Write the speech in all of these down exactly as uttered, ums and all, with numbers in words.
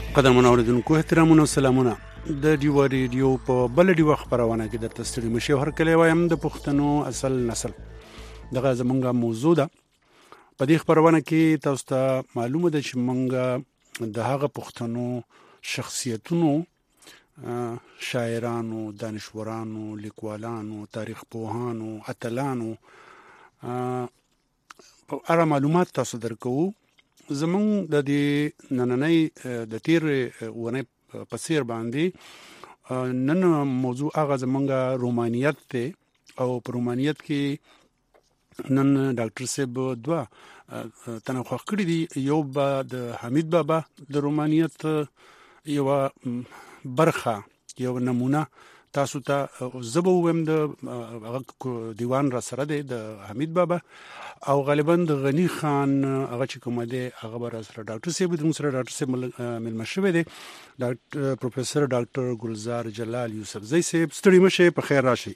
قدرمن اوریدونکو احترامونه او سلامونه د ډیو ریډیو په بل ډیو خبرونه کې د تستړي مشي هر کله وایم د پښتنو اصل نسل دغه زمونږه موضوع ده. په دې خبرونه کې تاسو ته معلومه ده چې مونږ د هغه پښتنو شخصیتونو، شاعرانو، دانشورانو، لیکوالانو، تاریخ پوهانو، اتلانو په اړه معلومات تاسو درکو. زمون د دې نننۍ د تیر ونه په سیر باندې نن موضوع هغه زمونږه رومانیت ته او په رومانیت کې نن ډاکټر صاحب دوا تنخوا کړی دی. یو با د حمید بابا د رومانیت یو برخه یو نمونه تاسو ته زبو ويم د دیوان را سره دی د حمید بابا او غالبا د غنی خان هغه چې کوم دی هغه بر سره ډاکټر صاحب د سره ډاکټر صاحب ملمشوي دی ډاکټر پروفیسور ډاکټر ګلزار جلال یوسف زئی صاحب ستړي مشه په خیر راشي.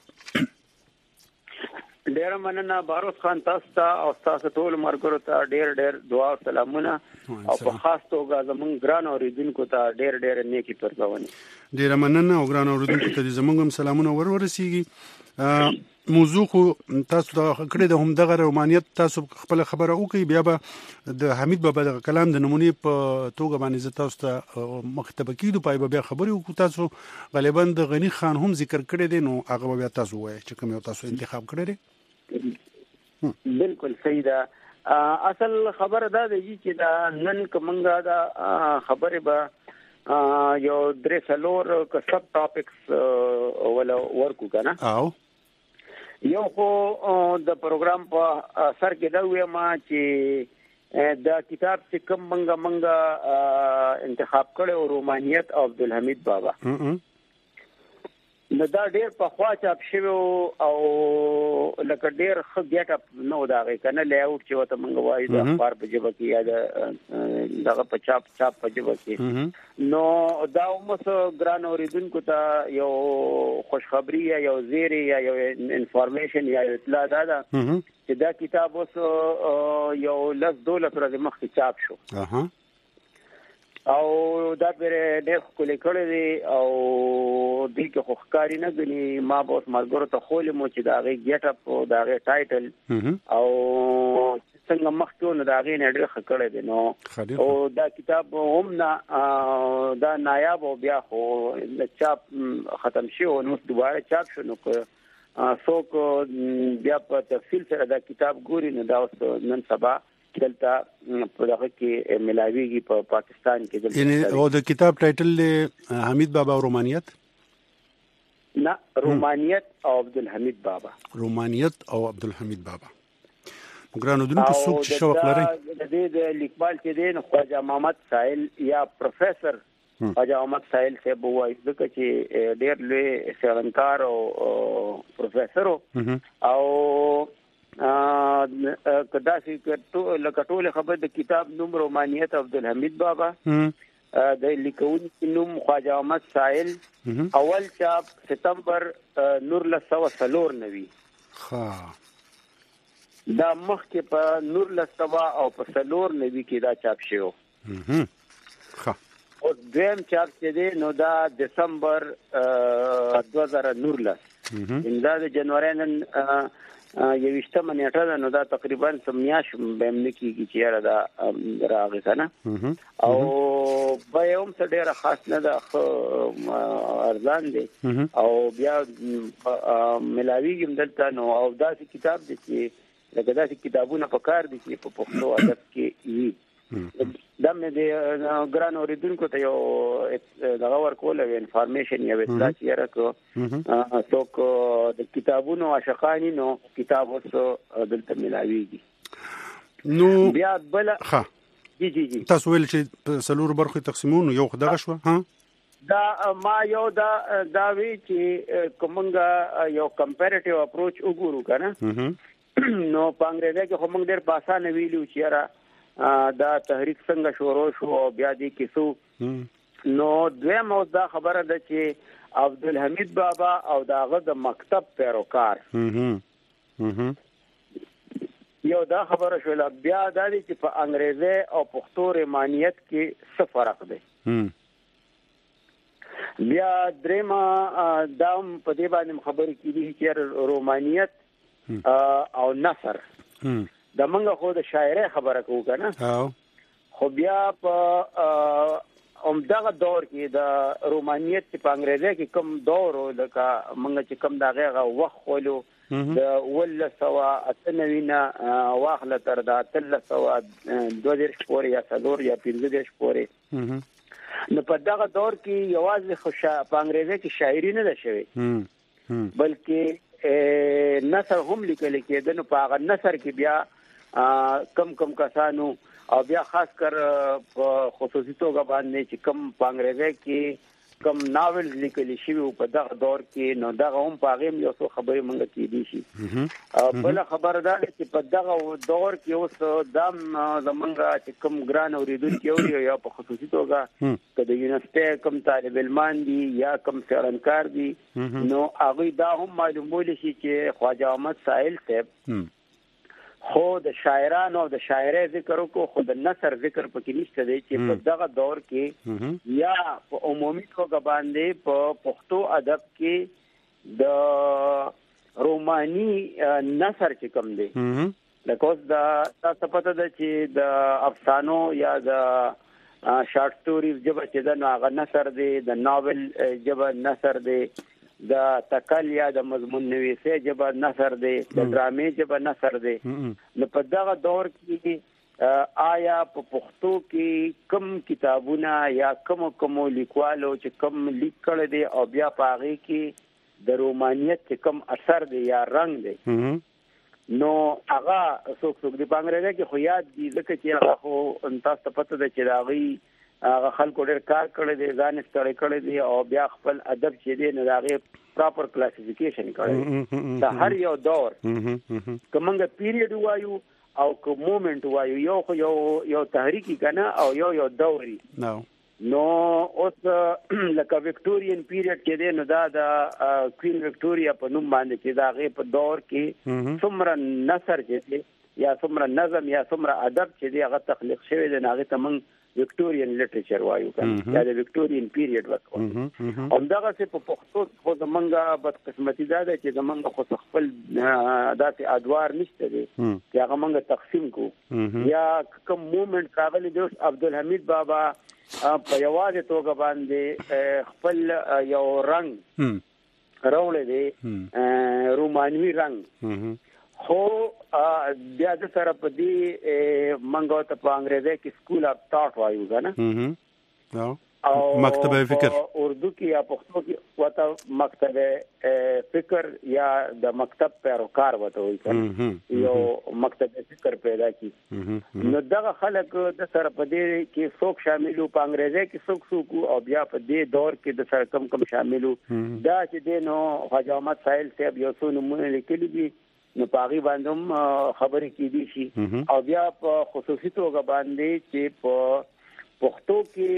ډیر مننه باروس خان تاسو ته او تاسو ټول مرګرو ته ډیر ډیر دعا او سلامونه او په خاص توګه زمونږ ګران اوریدونکو ته ډیر ډیر نیکی پرځونی. ډیر مننه او ګران اوریدونکو ته زمونږ هم سلامونه ورورسیږي. موضوع خو تاسو د کړه د هم دغه رومانیت تاسو خپل خبره وکي بیا به د حمید بابا د کلام د نمونه په توګه باندې تاسو ته مکتب کېدو پای بیا خبرې وکړو. تاسو غالبا د غنی خان هم ذکر کړی دی نو هغه بیا تاسو وایي چې کوم یو تاسو انتخاب کړی دی. بالکل صحیح ده. اصل خبره دا دی چې دا نن کومنګا دا خبره به یو درې څلور ک سب ټاپکس ولا ورکو کنه. او یو خو د پروګرام په سر کې دا وې ما چې دا کتاب چې کوم منګه منګه انتخاب کړو رومانیت او عبدالحمید بابا نو دا ډیر په خوا چاپ شوی او لکه ډیر ښه ګټ اپ نو دا غي کنه لیاوټ چې وته منغه وایي د اخبار په جبه کې یا دغه په چاپ چاپ په جبه کې نو دا اومس ګران اوریدونکو ته یو خوشخبری یا یو زیری یا یو انفارمیشن یا اطلاع ده چې دا کتاب اوس یو لس دولت ورځې مخکې چاپ شو. اها او دا پر ډېر کولې کړې دي او دې کې خو ښکاری نه غني ما به مرګورو ته خولې مو چې دا غي ګټ اپ او دا غي ټایټل او څنګه مخکې نو دا غي نه ډېر خکړې دي نو او دا کتاب هم نه دا نایاب او بیا خو چاپ ختم شي او نو دوباره چاپ شو نو څوک بیا په تفصیل سره دا کتاب ګوري نو دا نن سبا دلته په دغه کې ملاویږي په پاکستان کې دلته. یعنی او د کتاب ټایټل حمید بابا رومانیت نه رومانیت او عبدالحمید بابا رومانیت او عبدالحمید بابا ګرانو دونکو څوک چې شوق لري د دې د لیکوال چې دی نو خواجه محمد سائل یا پروفیسور خواجه محمد سائل صاحب وایي ځکه چې ډېر لوی څېړنکار او پروفیسور او کدا سي کټو لکټول خبر د کتاب نوم رومانیت عبدالحمید بابا د لیکون نوم خواجه محمد سائل اول چاپ ستمبر نور لسو سلور نوي ها دا مخ کې په نور لسو او په سلور نوي کې دا چاپ شو. ها او دویم چاپ چې دی نو دا دسمبر دوه زره نورلس انده د جنوري نن یوشتمه نیټه ده نو دا تقریبا سمیاش به هم نکیږي چې را دا راغی کنه او به هم څه ډیره خاص نه ده ارزان دی او بیا ملاویږي دلته نو او داسې کتاب دی چې لکه داسې کتابونه په کار دي چې په پښتو ادب کې وي. دا مې د ګران اوریدونکو ته یو دغه ورکول او انفارمیشن یا اطلاع چې راکو څوک د کتابونو عاشقانی نو کتاب اوس دلته ملاویږي نو بیا بل ها جی جی جی تاسو ویل چې سلور برخه تقسیمون یو خدغه شو ها دا ما یو دا دا وی چې کومنګا یو کمپیریټیو اپروچ وګورو کنه نو پنګریزه کې کومنګ ډیر باسا نه ویلو چې را دا تحریک څنګه شروع شو او بیا دې کیسو نو دویم او دا خبره ده چې عبدالحمید بابا او داغه د مکتب پیروکار یو دا خبره شوله بیا دا چې په انګریزي او پښتو رومانیت کې څه فرق دی بیا درېما دام په دې باندې خبرې کیږي چې رومانیت او نثر د منګه خو د شاعرۍ خبره کوو کنه خو بیا په همدغه دور کې د رومانیت په انګریزي کې کوم دور لکه موږ چې کوم دغه وخت ولو د ول سوا اتنوینا واخله تر د تل سوا دوه دیرش پورې یا څلور یا پنځه دیرش پورې نو په دغه دور کې یوازې خو په انګریزي کې شاعري نه ده شوې بلکې نثر هم لیکل کېده نو په هغه نثر کې بیا کم کم کسانو او بیا خاص کر په خصوصي توګه باندې چې کم په انګریزي کې کم ناول لیکل شوی په دغه دور کې نو دغه هم په هغه یو څه خبرې مونږ کې دي شي بل خبر ده چې په دغه دور کې اوس دام زمونږ چې کم ګران اوریدونکو یو یا په خصوصي توګه کله یونیورسيټي کم طالب علمان دي یا کم څېړنکار دي نو هغه دا هم معلومول شي چې خواجه احمد سائل صاحب خو د شاعرانو او د شاعرۍ ذکر کو خو د نثر ذکر پکې نشته دی چې په دغه دور کې یا په عمومي توګه باندې په پښتو ادب کې د روماني نثر چې کوم دی لکه اوس د تاسو پته ده چې د افسانو یا د شارټ سټوریز جبه چې د هغه نثر دی د ناول جبه نثر دی د تکل یا د مضمون نویسه جبه نثر دی د ډرامې جبه نثر دی نو په دغه دور کې آیا په پښتو کې کم کتابونه یا کم کم لیکوالو چې کم لیکل دي او بیا په هغه کې د رومانیت چې کم اثر دی یا رنگ دی نو هغه څوک څوک دی په انګریزي کې خو یاد دي ځکه چې هغه خو تاسو ته پته ده چې راغی هغه خلکو ډېر کار کړی دی ځان ستړی کړی دی او بیا خپل ادب چې دی نو هغه پراپر کلاسیفیکیشن کړی دا هر یو دور کومه پیریډ وایو او کوم مومنت وایو یو خو یو یو تحریکی کنه او یو یو دوري نو نو اوس لکه وکټورین پیریډ کې دی نو دا د کوین وکټوریا په نوم باندې چې دا غي په دور کې څومره نثر چې دی یا څومره نظم یا څومره ادب چې دی هغه تخلیق شوی دی هغه ته موږ وکټورین لټریچر وایو کنه یا د وکټورین پیریډ وکړو او دغه څه په پښتو خو زمونږه بد قسمتي ده چې زمونږ خو خپل داسې ادوار نشته دي چې هغه موږ تقسیم کو یا کوم مومنت راغلی دی عبدالحمید بابا په یوازې توګه باندې خپل یو رنگ راوړی دی رومانوي رنگ خو بیا د سره په دې منګو ته په انګریزي کې سکول اف ثاټ وایو کنه او مکتبه فکر اردو کې یا پښتو کې وته مکتبه فکر یا د مکتب پیروکار وته وي کنه یو مکتبه فکر پیدا کی نو دغه خلک د سره په دې کې څوک شاملو په انګریزي کې څوک څوک او بیا په دې دور کې د سره کم کم شاملو دا چې دینو خواجه احمد سائل صاحب یو څو نمونه لیکلي دي نو پاغي باندې هم خبرې کیدي شي او بیا په خصوصي توګه باندې چې په پښتو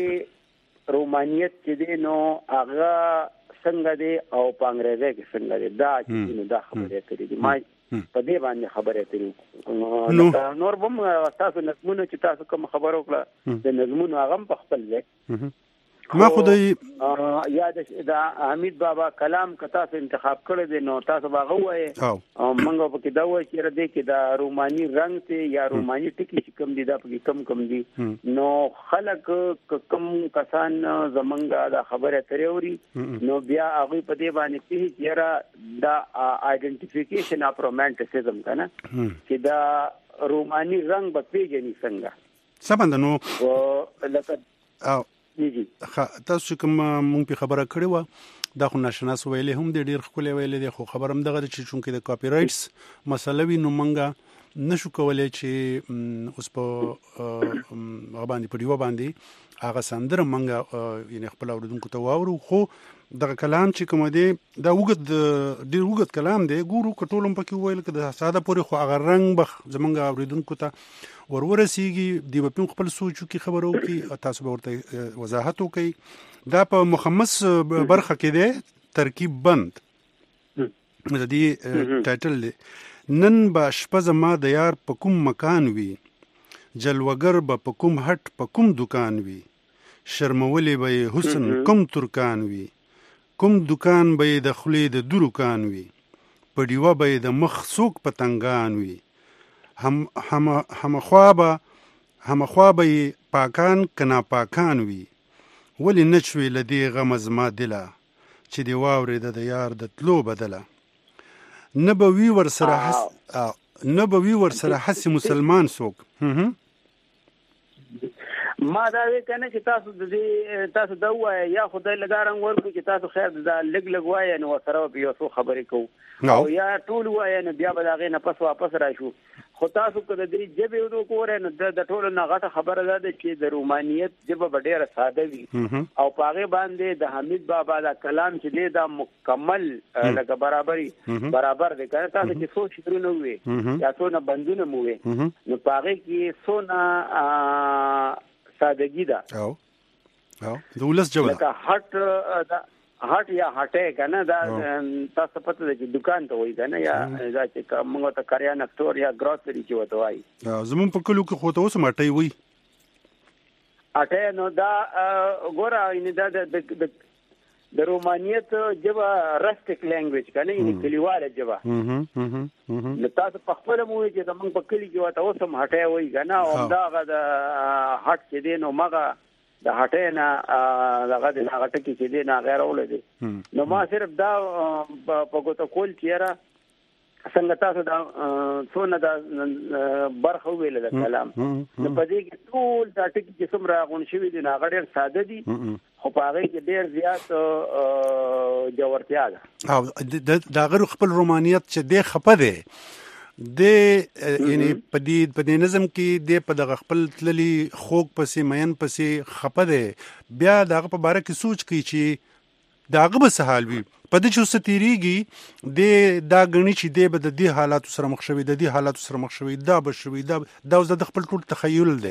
کې رومانیت چې دی نو هغه څنګه دی او په انګریزي کې څنګه دی دا چې نو دا خبرې کړې دي ما په دې باندې خبرې کړې نو نور بم تاسو نظمونه چې تاسو کوم خبرو کړه د نظمونو هغه په خپل ځای ما خدای یاد دا حمید بابا کلام که تاسو انتخاب کړی دی نو تاسو باغه وایي او منګو په کې دا وایي چې ردی کې دا روماني رنگ ته یا روماني ټکی چې کم دي دا په کم کم دي نو خلک کم کسان زمونږه دا خبره تروري نو بیا هغه په دې باندې چې یاره دا آیډنټیفیکیشن اف رومانټیسزم کنه چې دا روماني رنگ به پیژني څنګه سمند نو لکه او تاسو کوم مونږ په خبره کړې و دا خو ناشناس ویلې هم د ډیر خپل ویلې دي خو خبرم دغه چې چونکې د کاپی رائټس مسله وي نو مونږه نشو کولای چې اوس په باندې په دیو باندې هغه سندره مونږه یعنی خپل اوردونکو ته واورو خو دغه کلام چې کوم دی دا وګد ډیر وګد کلام دی ګورو کټولم پکې ویل کده ساده پورې خو هغه رنگ بخ زمونږ اوردونکو ته ورورسیږي دی په خپل سوچو کې خبرو کې تاسو به ورته وضاحت وکړي دا په مخمس برخه کې دی ترکیب بند د دې ټایټل دی نن با شپه ما د یار په کوم مکان وي جلوګر به په کوم هټ په کوم دکان وي شرمولې به حسن کوم ترکان وي، کوم دکان به د خولې د دروکان وي، په ډیوه به د مخ څوک پتنګان وي، هم هم همخوا به همخوا به پاکان کنا پاکان وي، ولې نشوي له دې غمه زما دله چې دې واورېده د یار د تلو بدله. نه به وي ورسره حس نه به وي ورسره حسي مسلمان څوک. ما دا وی کنه چې تاسو د دې تاسو دا وایي یا خدای لګارم ورکو چې تاسو خیر دا لګ لګ وایي نو سره په یو څو خبرې کوو او یا ټول وایي نو بیا به دا غي نه پس واپس راشو. خو تاسو که د دې جبه ودو کوره نو د ټولو نه غټه خبره ده چې د رومانیت جبه ډیره ساده وي او پاغه باندې د حمید بابا دا کلام چې دی دا مکمل لکه برابرۍ برابر دی. کنه تاسو چې سوچ درنه وي یا څونه بندونه مو وي نو پاغه کې څونه سادگی ده او او دولس جوړه لکه هټ هټ یا هټه کنه دا تاسو پته ده چې دکان ته وای کنه یا دا چې موږ ته کریانه سٹور یا ګروسري چې وته وای زمون په کلو کې خو ته اوس ماټي وای هټه نو دا ګوره ان دا د د رومانیت جبه رسټیک لینګویج کنه یعنی کلیواله جبه نو تاسو په خپل مو چې زمونږ په کلی کې وته اوس هم هټه وای کنه او دا غ د هټ چې دی نو مغه د هټه نه دغه د هغه ټکی چې دی نه غیر اولې دی نو ما صرف دا په کوته کول چیرې څنګه تاسو دا څونه دا برخه ویل د کلام نو په دې کې ټول دا ټکی چې څومره غون شوی دی نه غډیر ساده دي خو په هغه کې ډیر زیات جوړتیا ده او دا غیر خپل رومانیت چې دی خپه دی د یعنی په دې په دې نظم کې د په دغه خپل تللی خوک پسې مین پسې خپه دی بیا دغه په باره کې سوچ کوي چې داغه به سهال وي په دې چې ستیریږي د دا غنی چې د بد دي حالات سره مخ شوي د دې حالات سره مخ شوي دا به شوي دا دا د خپل ټول تخیل دی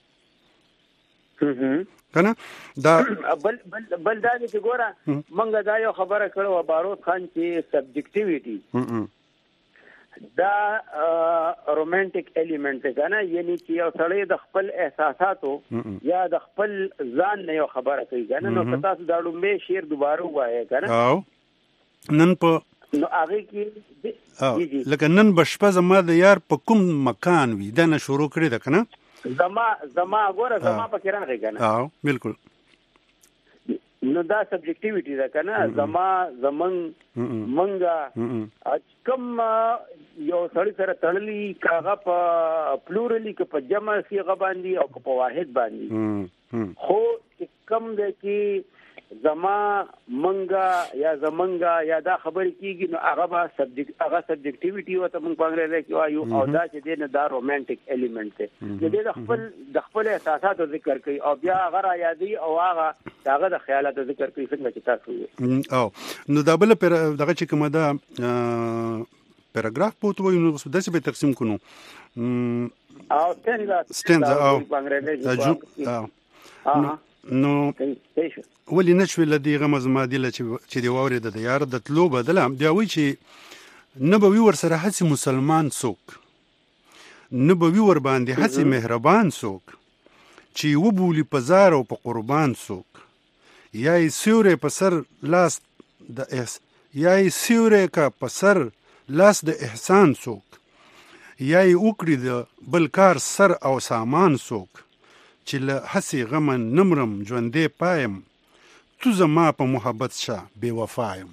کنه دا بل بل بل دا چې ګوره مونږ دا یو خبره کړو باروت خان چې سبجیکټیویټي دا رومانټیک الیمنٹ دی کنه یعنی چې یو سړی د خپل احساساتو یا د خپل ځان نه یو خبره کوي کنه نو تاسو دا لومبه شعر دوباره وایي کنه او نن په نو هغه کې لکه نن بشپه زما د یار په کوم مکان وي دا نه شروع کړی ده کنه زما زما ګوره زما په کې راغی کنه او بالکل نو دا سبجیکټیویټی ده کنه زما زمن منګه کوم یو سړی سره تړلی کاغه په پلورلی که په جمع صيغه باندې او په واحد باندې خو کوم د کې زما منګه یا زمنګه یا دا خبر کیږي نو هغه به سبجیکټ هغه سبجیکټیویټي وته موږ په انګریزي کې وایو او دا چې دی نه دا رومانټیک الیمنٹ دی چې د خپل د خپل احساساتو ذکر کوي او بیا هغه را یادي او هغه هغه د خیالاتو ذکر کوي څنګه چې تاسو او نو دا بل پر دغه چې کومه دا پیراګراف پوت وایو نو داسې به تقسیم کونو او څنګه ستنځ او په انګریزي او نو ولې نشوي لدی غم زما دی چې دی واورې د یار د تلو بدله بیا وی چې نه به وی ور سره حسي مسلمان څوک نه به وی ور باندې حسي مهربان څوک چې و بولی په زار او په قربان څوک یا یې سیوره په سر لاس د احس یا یې سیوره کا په سر لاس د احسان څوک یا یې وکړي د بل کار سر او سامان څوک چې له حسي غمن نمرم ژوندې پایم تو زما په محبت شه بے وفایم.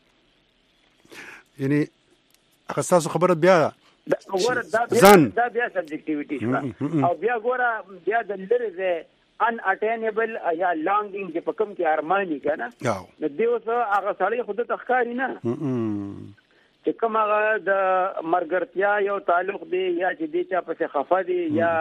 یعنی هغه تاسو خبره بیا ګوره دا بیا دا بیا سبجیکټیویټي شو او بیا ګوره بیا د لری زه ان اټینبل یا لانګینګ چې په کوم کې ارمانی کنه نو دیو څه هغه سړی خود ته ښکاری نه چې کوم هغه د مرګرتیا یو تعلق دی یا چې دی چا په خفه دی یا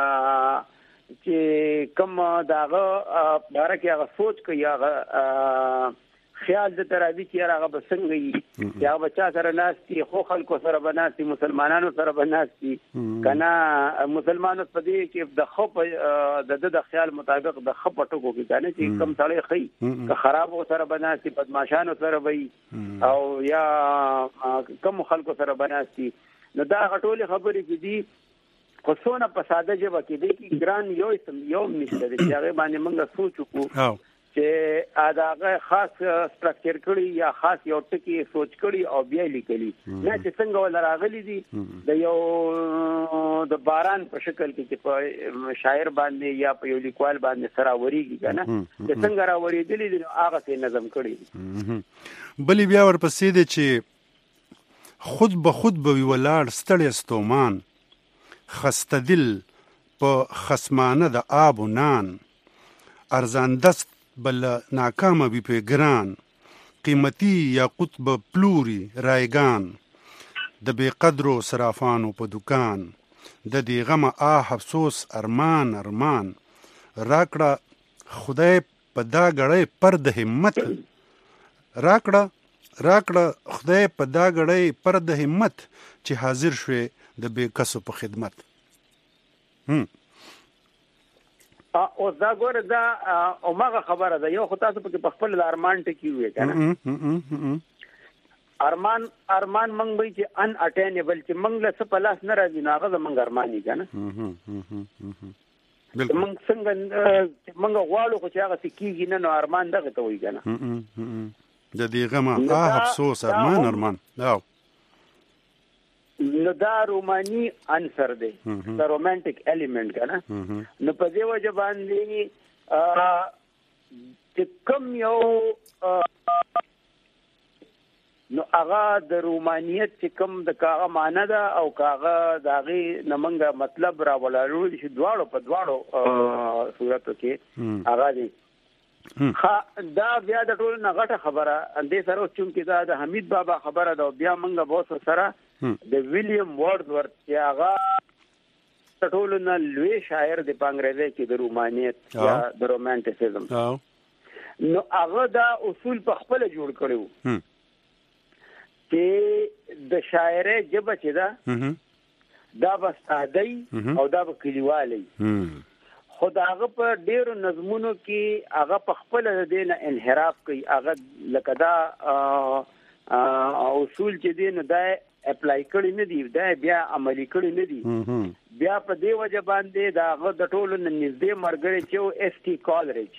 چې کوم داغه باره کې هغه سوچ کوي هغه خیال د ترابي چې هغه بسنګ وي یا بچا سره ناشتي خو خلکو سره بناسي مسلمانانو سره بناسي کنه مسلمانانو په دې کې د خو د د خیال مطابق د خو پټو کې کنه چې کم سړی خي که خراب سره بناسي بدمعشانو سره وي او یا کم خلکو سره بناسي نو دا غټولې خبرې کې دي خو څونه په ساده ژبه کې دی چې ګران یو یو نشته چې هغه باندې موږ سوچ وکړو چې اداغه خاص سټرکچر کړی یا خاص یو ټکی سوچ کړی او بیا لیکلی نه چې څنګه ول راغلی دي د یو د باران په شکل کې چې په شاعر باندې یا په یو لیکوال باندې سره وریږي کنه چې څنګه را وریدلی دي هغه څه نظم کړی. بلی بیا ورپسې دي چې خود به خود به ولاړ ستړی استومان خسته دل په خصمانه د آب و نان ارزان دست بل ناکامه بی په ګران قیمتي یا قطب پلوري رایگان د بے قدرو صرافانو په دکان د دې غمه آه افسوس ارمان ارمان راکړه خدای په دا غړې پر د همت راکړه راکړه خدای په دا غړې پر د همت چې حاضر شوه د بے کسو په خدمت. هم او دا ګوره دا او ماغه خبره ده یو خو تاسو په خپل ارمان ټکی وې کنه ارمان ارمان مونږ به چې ان اټینبل چې مونږ له څه پلاس نه راځي ناغه مونږ ارمانی کنه بالکل مونږ څنګه مونږ غواړو چې هغه سکیږي نه نو ارمان دغه ته وي کنه د دې غما آه افسوس ارمان ارمان دا نو دا رومانی انصر دی دا رومانټیک الیمنٹ کنه نو په دې وجه باندې چې کوم یو نو هغه د رومانیت چې کوم د کاغه معنی ده او کاغه داغي نمنګ مطلب را ولاړو چې دواړو په دواړو صورتو کې هغه دی دا بیا د ټول نه غټه خبره اندې سره چون کې دا د حمید بابا خبره ده بیا منګه بوس سره د ویلیام وارډورث چې هغه ټول نه لوی شاعر د پنګریزه کې د رومانیت یا د رومانټیسزم نو هغه دا اصول په خپل جوړ کړو چې د شاعر جبه چې دا دا بستادی او دا کلیوالی خداغه په ډیرو نظمونو کې هغه په خپل دینه انحراف کوي هغه لکه دا اصول چې دین دا اپلای کړی نه دی دا بیا عملی کړی نه دی بیا په دې وجه باندې دا هغه د ټولو نږدې مرګري چې اس ټي کالریج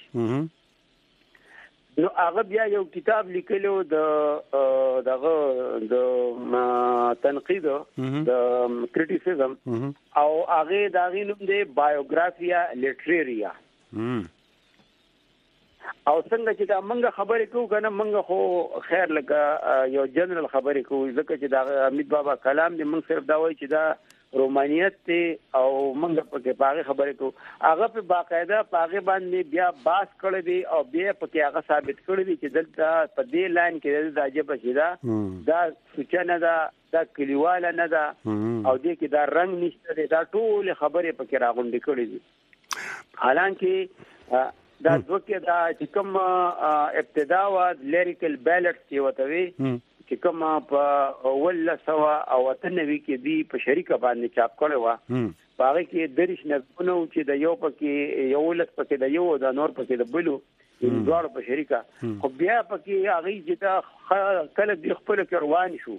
نو هغه بیا یو کتاب لیکلو د دغه د تنقید د کریټیسیزم او هغه داغه نوم دی بایوګرافیا لیټریریا او څنګه چې دا منګه خبرې کوو کنه منګه خو خیر لکه یو جنرال خبرې کوو ځکه چې دا حمید بابا کلام دی منګ صرف دا وایي چې دا رومانیت ته او منګه په پاغه خبرې کوو هغه په باقاعده پاغه باندې بیا باس کړی دی او بیا په هغه ثابت کړی دی چې دلته په دې لاین کې د عجب شیدا دا سوچنه دا دا کلیواله نه دا او دې کې دا رنگ نشته دا ټول خبرې په کې راغونډې کړې دي حالانکه دا دوکه دا چې کوم ابتدا و لیریکل بیلټ چې وتوي چې کوم په ول سوا او وطنوي کې دی په شریکه باندې چاپ کړي و باغ کې درش نظمونه چې د یو پکې یو لس پکې د یو د نور پکې د بلو دوړ په شریکه خو بیا پکې هغه چې دا کله د خپل کروان شو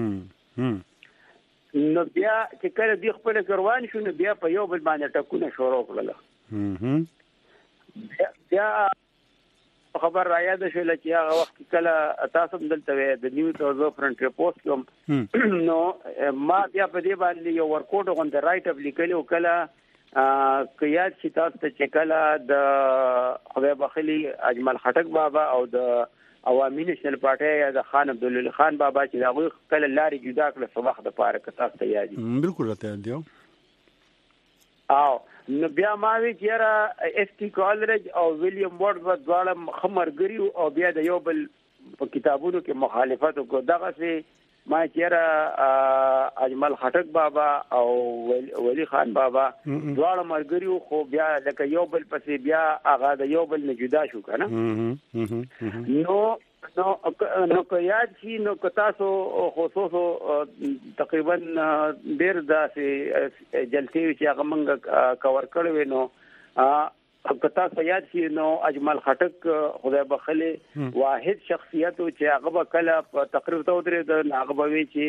نو بیا چې کله د خپل کروان شو نو بیا په یو بل باندې ټکونه شروع کړل بیا خبر را یاد شول چې هغه وخت کله تاسو دلته د نیو تاسو فرنٹ ریپورت کوم نو ما بیا په دې باندې یو ورکوټ غون د رائټ اپ لیکلو کله کیات چې تاسو ته کله د حبیب اخلی اجمل خټک بابا او د عوامي نېشنل پارټي د خان عبدالله خان بابا چې هغه کله لاري جدا کړ صبح د پاره که تاسو ته یادي بالکل راته دیو او نو بیا ما وی چیرې اس ټي کالریج او ویلیام وارډورث دواړه خمرګریو او بیا د یو بل په کتابونو کې مخالفت وکړ دغه سي ما چیرې اجمل خټک بابا او ولی خان بابا دواړه مرګریو خو بیا لکه یو بل پسې بیا هغه د یو بل نه جدا شو کنه نو نو نو که یاد شي نو که تاسو خصوصو تقریبا ډیر داسې جلسې چې هغه موږ کور کړو نو که تاسو یاد شي نو اجمل خټک خدای بخله واحد شخصیت چې هغه کله په تقریر ته ودرې د هغه به چې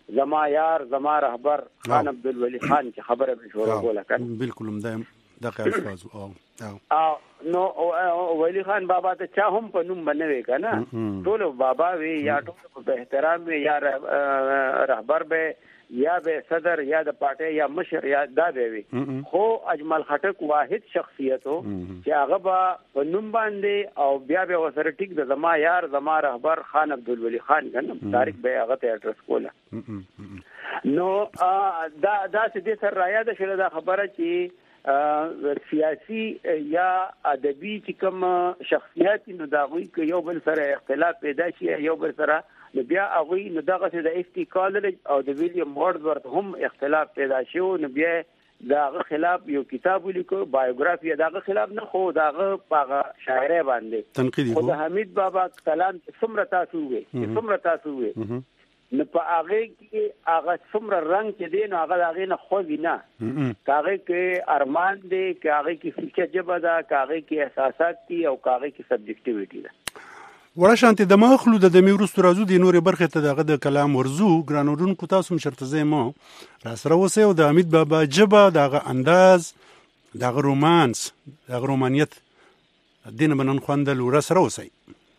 زما یار زما رهبر خان عبدالولي خان چې خبره به شروع کوله کنه بالکل هم د دغه الفاظ او او نو ولی خان بابا ته چا هم په نوم باندې کنه ټول بابا وی یا ټول په احترام وی یا رهبر به یا به صدر یا د پارټي یا مشر یا دا به وي خو اجمل خټک واحد شخصیت هو چې هغه په نوم باندې او بیا به وسره ټیک د زما یار زما رهبر خان عبدالولي خان کنه تاریخ به هغه ته اډرس کوله نو دا دا چې سر رایا د شله دا خبره چې سیاسي یا ادبي چې کوم شخصیت نو دا غوي ک یو بل سره اختلاف پیدا شي یو بل سره نو بیا هغه نو دغه د اف ټي کالج او د ویلیام وارډورث هم اختلاف پیدا شو نو بیا داغه خلاف یو کتاب لیکو بایوګرافي داغه خلاف نه خو داغه پاغه شاعر باندې تنقیدی خو د حمید بابا کلام څومره تاسو وې څومره تاسو وې نو په هغه کې هغه څومره رنگ کې دی نو هغه هغه نه خو وینا هغه کې ارمان دی هغه کې فکر جبه دا هغه کې احساسات دي او هغه کې سبجیکټیویټی ده وړه شانتي د مخلو د دمي ورستو راځو د نورې برخه ته دغه د کلام ورزو ګرانورون کو تاسو مشرته زمو را سره وسه او د حمید بابا جبه دغه انداز دغه رومانس دغه رومانیت دین بنن خوندل ور سره وسه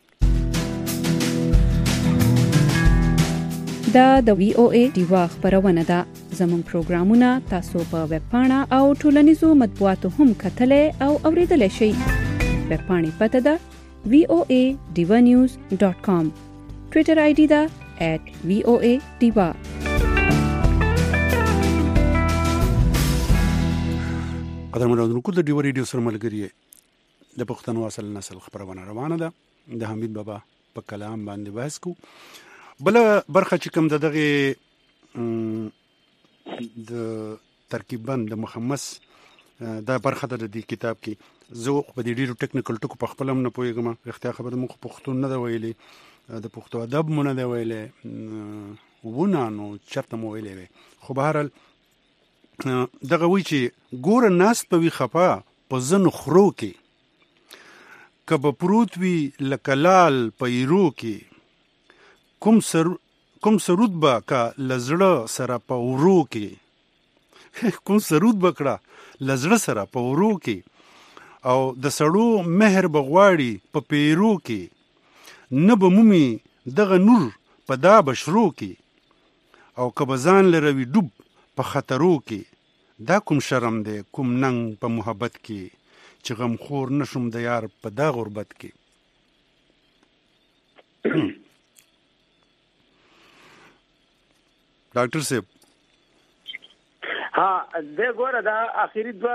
دا د وی او ای دیوا خبرونه ده زموږ پروګرامونه تاسو په ویب پاڼه او ټولنیزو مطبوعاتو هم کتلې او اوریدلای شئ ویب پاڼې پته ده وی او ای diva news dot com ټوئیټر آی ډی دا at وی او ای diva قدر منو د دیوا ریډیو سره ملګری د پښتنو اصل نسل خبرونه روانه ده د حمید بابا په کلام باندې بحث کو بل برخه چې کوم دغه د ترکیب بند د مخمس دا برخه د دې کتاب کې زه په دې ډیرو ټیکنیکل ټکو په خپل هم نه پوهیږم اختیار خبره مخ پښتون نه دی ویلې د پښتو ادب مونږ نه دی ویلې ونه نو چرته مو ویلې خو بهرحال دغه وی چې ګور ناس په وی خفا په زن خرو کې کب پروت وی لکلال پیرو کې کوم سر کوم سرود با کا لزړه سره په ورو کې کوم سرود بکړه لزړه سره په ورو کې او د سړو مهر بغواړي په پیرو کې نه به مومي دغه نور په دا بشرو کې او کبزان لروي ډوب په خطرو کې دا کوم شرم دی کوم ننګ په محبت کې چې غم خور نشم د یار په دا غربت کې ډاکټر صاحب ها د ګوره دا اخیری دوا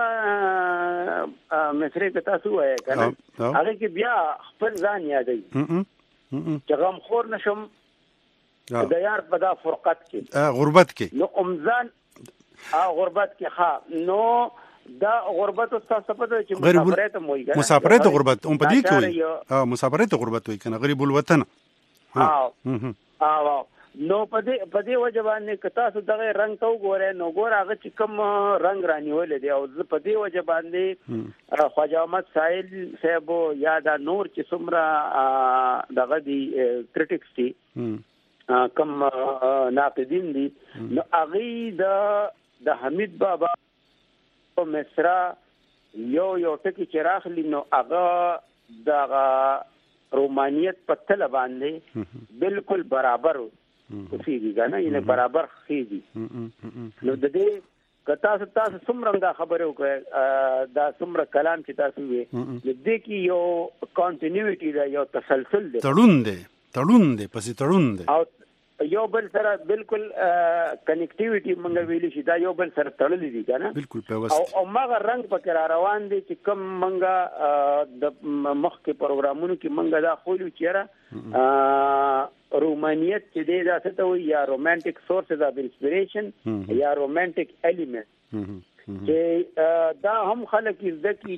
مصری که تاسو وایي کنه هغه کې بیا خپل ځان یادوي چې غم خور نشم د یار په دا فرقت کې غربت کې نو امزان غربت کې ها نو دا غربت او تاسو په دې چې مسافرت مو وي مسافرت غربت هم په دې کې وي ها مسافرت غربت وي کنه غریب الوطن ها ها نو په دې په دې وجه باندې که تاسو دغه رنگ ته وګورئ نو ګور هغه چې کوم رنگ رانیول دي او په دې وجه باندې خواجه احمد سائل صاحب یا دا نور چې څومره دغه دي کریټیکس دي کوم ناقدین دي نو هغه د د حمید بابا په مصرا یو یو ټکی چې راخلی نو هغه دغه رومانیت په تل باندې بالکل برابر خېږي کنه یعنی برابر خېږي نو د دې کتا تاسو څومره دا خبره وکړه دا څومره کلام چې تاسو وې د دې کې یو کانټینیوټی دا یو تسلسل دی تړون دی تړون دی پسې تړون دی او یو بل سره بالکل کنیکټیویټي مونږ ویلی شي دا یو بل سره تړلې دي کنه بالکل پیوست او او ماغه رنگ پکې را روان دي چې کوم مونږه د مخ کې پروګرامونو کې مونږه دا خولو چیرې رومانیت چې دی دا څه ته وي یا رومانټیک سورسز اف انسپیریشن یا رومانټیک الیمنت چې دا هم خلک زده کی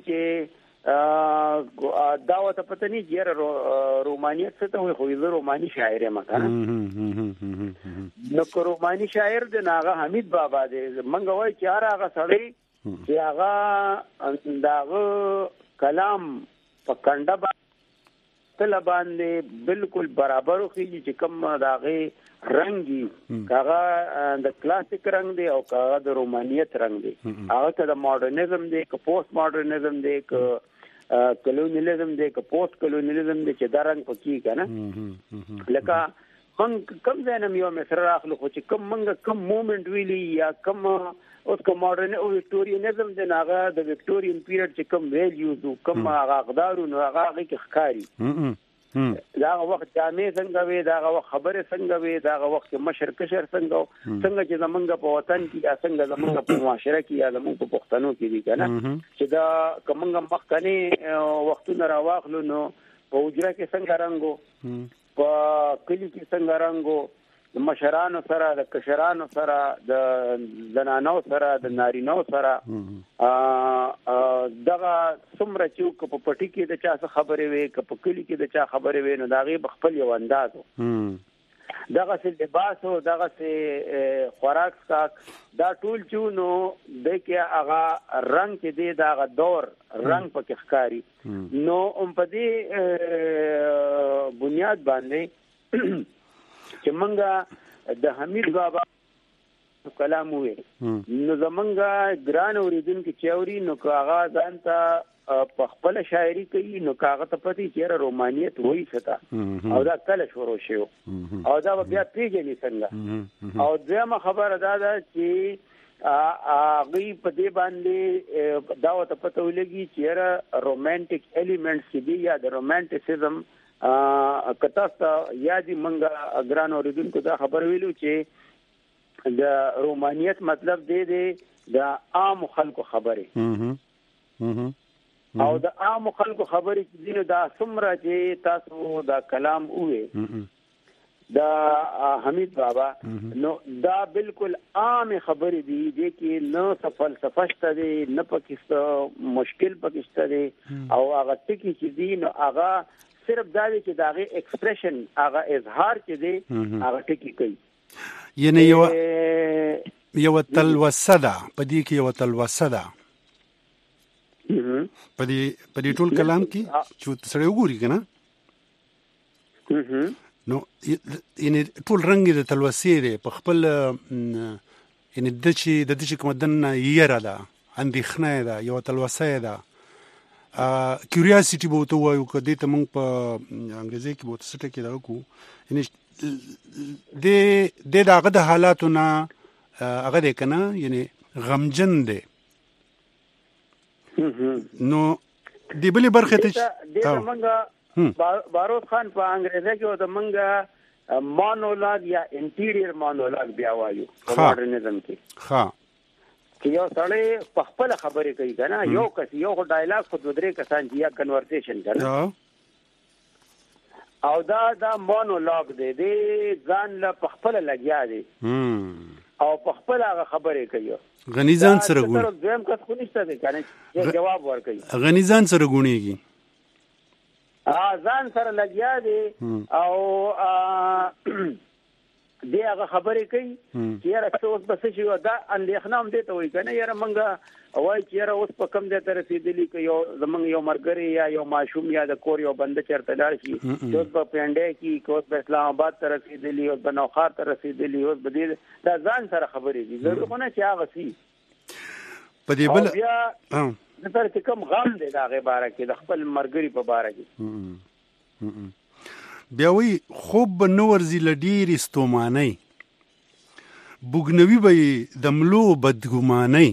چې دا وته پته نه جره رومانیت څه ته وي خو زه روماني شاعر یم کنه نو کو روماني شاعر د ناغه حمید بابا دی منګه وای چې هغه سړی چې هغه داغه کلام په کنده تل باندې بالکل برابر خوږي چې کوم داغه رنگي کاغه د کلاسیک رنگ دی او کاغه د رومانیت رنگ دی هغه ته د ماډرنیزم دی که پوسټ ماډرنیزم دی که کلونیالیزم دی که پوسټ کلونیالیزم دی چې دا رنگ پکې کنه لکه څنګه کوم ځای نه یو مصر راخلو خو چې کوم منګه کوم مومنت ویلی یا کوم اوس کوم ماډرن او وکټورینزم د ناغه د وکټورین پیریډ چې کوم ویلیوز او کوم هغه اقدارو نو هغه کې ښکاری دا وخت جامع څنګه وي دا وخت خبره څنګه وي دا وخت مشر کشر څنګه څنګه چې زمونږ په وطن کې یا څنګه زمونږ په معاشره کې یا زمونږ په پښتنو کې دي کنه چې دا کومنګ مخکنی وختونه راواخلو نو په وجره کې څنګه رنگو په کلی کې څنګه رنگو د مشرانو سره د کشرانو سره د زنانو سره د نارینو سره دغه څومره چې په پټی کې د چا څه خبرې وي که په کلی کې د چا خبرې وي نو دا غي بخپل یو انداز دغه څه لباس او دغه څه خوراک ساک دا ټول چې نو د کې هغه رنگ کې دی دغه دور رنگ پکې ښکاری نو ام په دې بنیاد باندې چې منګه د حمید بابا کلام وې نو زمونږه ګران اوریدونکو چاوري نو کاغه ځانته په خپل شاعري کوي نو کاغه ته پتی چیرې رومانیت وایي ستا او دا کله شروع شو او دا بیا پیژنې څنګه او دغه خبره دا ده چې اغي په دې باندې دا ته پته ولګي چې رومانټیک الیمنټس دي یا د رومانټیسزم کتا یادی منګه ګران اوریدونکو دا خبر ویلو چې د رومانیت مطلب دی دی د عام خلکو خبره او د عام خلکو خبره چې دینه دا څومره چې تاسو دا کلام وې دا حمید بابا نو دا بالکل عام خبره دی چې کې نو فلسفه شته دی نه پکې مشکل پکې دی او هغه ټکی چې دی نو هغه صرف دا دی چې داغه ایکسپریشن هغه اظهار چې دی هغه ټکی کوي یعنی یو یو تلوسه ده په دې کې یو تلوسه ده په دې په دې ټول کلام کې چې سره وګوري کنه نو یعنی ټول رنگ د تلوسې دی په خپل یعنی د چې د دې کوم دنه یره ده اندېښنه ده یو تلوسه ده کیوریاسيټي به تو وایو کدی ته موږ په انګریزي کې به څه ټکی دا کو یعنی د د دغه د حالاتو نه هغه د کنه یعنی غمجن دی نو دی بلی برخه ته د منګه باروت خان په انګریزي کې د منګه مونولوګ یا انټیریئر مونولوګ بیا وایو ماډرنیزم کې ها یو سړی په خپل خبرې کوي کنه یو کس یو ډایلاګ خو درې کسان یا کنورسیشن کنه او دا دا مونولوګ دی دی ځان له په خپل لګیا دی او په خپل هغه خبرې کوي غنی ځان سره ګونی دویم کس خو نشته دی کنه جواب ورکوي غنی ځان سره ګونیږي ا ځان سره لګیا دی او دی هغه خبرې کوي چې یاره څه اوس بس شي دا اندېښنه هم دی ته وایي که نه یاره موږ وایي چې یاره اوس په کوم ځای ته رسېدلي که یو زموږ یو ملګری یا یو ماشوم یا د کور یو بنده چېرته لاړ شي چې اوس به پینډۍ کې که اوس به اسلام آباد ته رسېدلي اوس به نوخار ته رسېدلي اوس به دې دا ځان سره خبرې دي ضروري خو نه چې هغه سي په دې بل بیا د سره چې کوم غم دی د هغې باره کې د خپل ملګري په باره کې بیا وی خوب به نه ورځي له ډېرې ستومانۍ بوږنوي به یې د ملو بدګمانۍ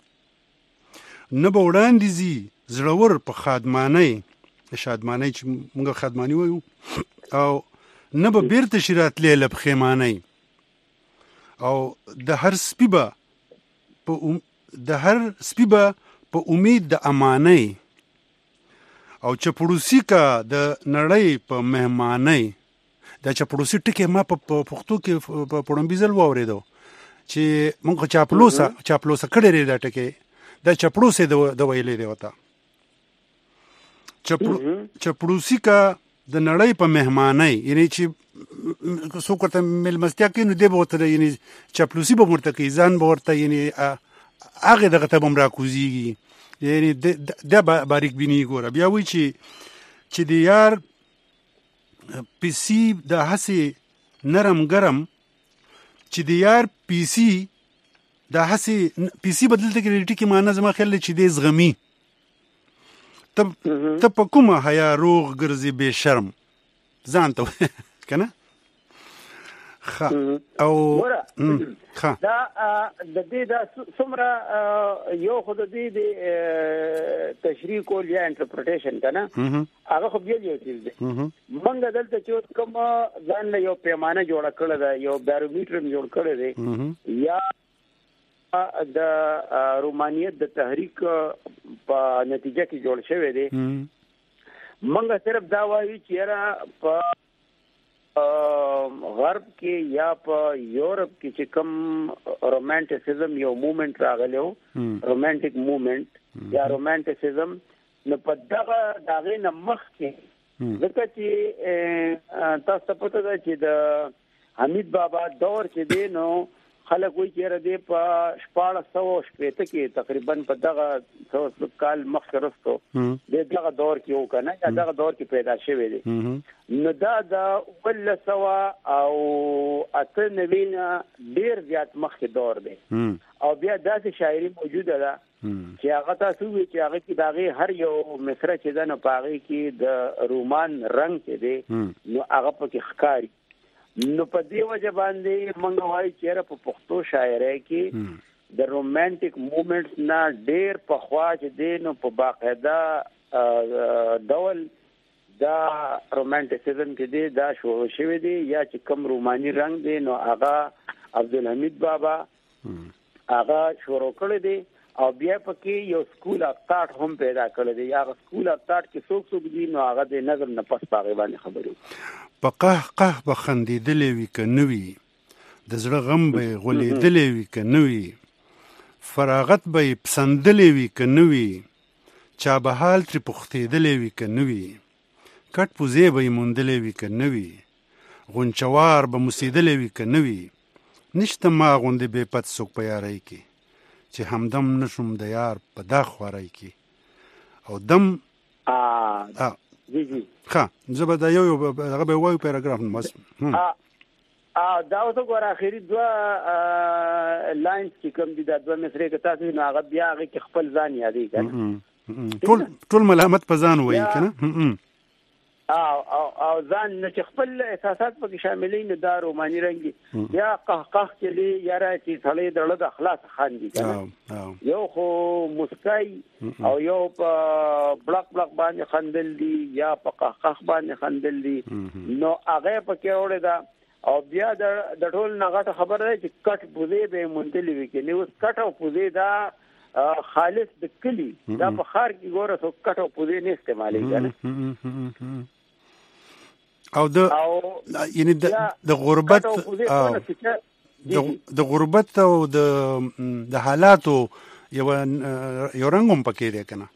نه به وړاندې ځي زړور په خادمانۍ شادمانۍ چې موږ خادماني وایو او نه به بیرته شي راتلی له پښیمانۍ او د هر سپي به په د هر سپي به په امید د امانۍ او چپړوسی کا د نړۍ په مهمانۍ دا چپړوسی ټکی ما په پښتو کې په پړمبیزل واورېدو چې موږ چاپلوسه چاپلوسه کړی دی دا ټکی دا چپړوسی د ویلې دی وته چپړوسی کا د نړۍ په مهمانۍ یعنی چې څوک ورته میلمستیا کوي نو دی به ورته یعنی چپلوسی به ورته کوي ځان به ورته یعنی هغې دغه ته به هم راکوزېږي یعنی دا باریک بینی ګوره بیا وایي چې چې د یار پیسي د هسې نرم ګرم چې د یار پیسي د هسې پیسي بدلته کې د ټکي معنا زما خیال چې د زغمي ته ته په کومه حیا روغ ګرځي بې شرم ځان ته کنه خا او خا دا د دې دا څومره یو خود دې د تشریح کول یا انټرپریټیشن کنه هغه خو بیا یو چیز دی موږ دلته چې کوم ځان له یو پیمانه جوړ کړل دا یو بیرومیټر جوړ کړی دی یا د رومانیت د تحریک په نتیجه کې جوړ شوی دی موږ صرف دا وایو چې را په غرب کې یا په یورپ کې چې کوم رومانټیسزم یو موومېنټ راغلی و رومانټیک موومېنټ یا رومانټیسزم نو په دغه دغه نه مخکې ځکه چې تاسو ته پته ده چې د حمید بابا دور چې دی نو خلک وایي چې را دی په شپاړس سوه شپېته کې تقریبا په دغه څو کال مخکې وروسته د دغه دور کې و کنه یا دغه دور کې پیدا شوی دی نو دا د اوولس سوه او اته نوي نه ډېر زیات مخکې دور دی او بیا داسې شاعري موجوده ده چې هغه تاسو وایي چې هغه کې د هغې هر یو مصره چې ده نو په هغې کې د رومان رنګ چې دی نو هغه پکې ښکاري نو په دې وجه باندې موږ وایو چې په پښتو شاعرۍ کې د رومانټیک موومېنټس نه ډېر پخوا چې دی نو په باقاعده ډول دا رومانټیسزم کې دی دا شروع شوی دی یا چې کوم روماني رنګ دی نو هغه عبدالحمید بابا هغه شروع کړی دی او بیا پکې یو سکول اف تاټ هم پیدا کړی دی هغه سکول اف تاټ کې څوک څوک دي نو هغه د نظم نه پس په هغې باندې خبرې په قه قه به خندېدلی وي که نه وي د زړه غم به یې غولېدلی وي که نه وي فراغت به یې پسندلی وي که نه وي چا به حال ترې پوښتېدلی وي که نه وي کټ پوزې به یې موندلی وي که نه وي غونچوار به موسېدلی وي که نه وي نشته ما غوندې بې پت څوک په یارۍ کې چې همدم نشم د یار په دا خوارۍ کې او دم جی جی ښه زه به دا یو یو هغه به وایو پیراګراف بس دا اوس وګوره اخري دوه لاینز چې کوم دي دا دوه مصرې که تاسو نو هغه بیا هغې کې خپل ځان یادوي که نه ټول ټول ملامت په ځان وایي که نه او او ځان نه چې خپل احساسات پکې شاملوي نو دا روماني رنګ یا قهقه چې دی یاره چې سړی د زړه د اخلاص خاندي که نه یو خو مسکای او یو په بلق بلق باندې خندل دي یا په قهقه باندې خندل دي نو هغه پکې وړې ده او بیا د ټول نه غټه خبره ده چې کټ پوزې به یې موندلې وي که نه اوس کټ او پوزې دا خالص د کلي دا په ښار کې ګوره څوک کټ او پوزې نه استعمالوي که نه او د یعنی د غربت د غربت او د حالاتو یو یو رنګ هم پکې دی که نه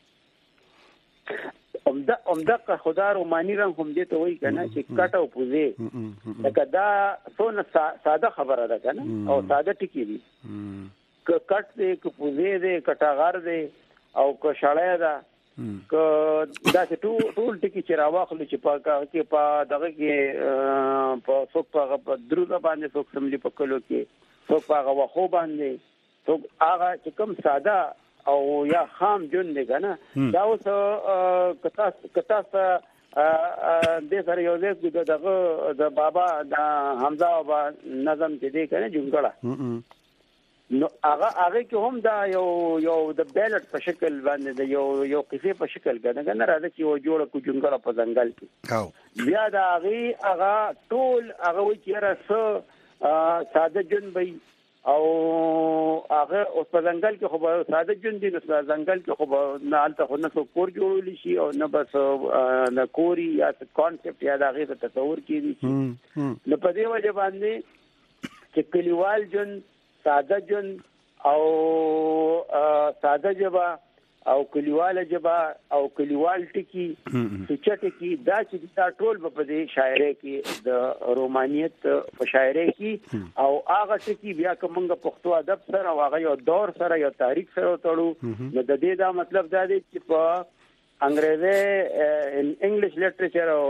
همدغه خدا روماني رنګ هم دې ته وایي که نه چې کټ او پوزې لکه دا څونه ساده خبره ده که نه او ساده ټکي دي که کټ دی که پوزې دی که ټغر دی او که شړی ده که داسې ټول ټول ټکي چې راواخلو چې په کې په دغه کې په څوک په هغه دروغه باندې څوک سملي په کلو کې څوک په هغه وښو باندې څوک هغه چې کوم ساده او یا خام ژوند دی که نه دا اوس که تاسو که تاسو دې سره یو ځای کړو دغه د بابا د حمزه بابا نظم چې دی که نه جونګړه نو هغه هغه کې هم دا یو یو د بیلټ په شکل باندې د یو یو قصې په شکل کنه کنه راځي چې و جوړه کو جونګړه په ځنګل کې بیا دا هغه هغه ټول هغه وی چې را س ساده جون وي او هغه اوس په ځنګل کې خو ساده جون دي نو په ځنګل کې خو نه الته خو نه کور جوړول شي او نه بس نه کوري یا کانسپټ یا دا هغه تصور کیږي نو په دې وجه باندې چې کلیوال جون ساده جون او ساده جبا او کلیواله جبا او کلیوال ټکی سچ ټکی دا چې دا ټول په دې شاعرۍ کې د رومانیت په شاعرۍ کې او هغه ټکی بیا کومه پښتو ادب سره او هغه یو دور سره یو تاریخ سره تړو نو د دې دا مطلب دا دی چې په انګریزي انګلیش لټریچر او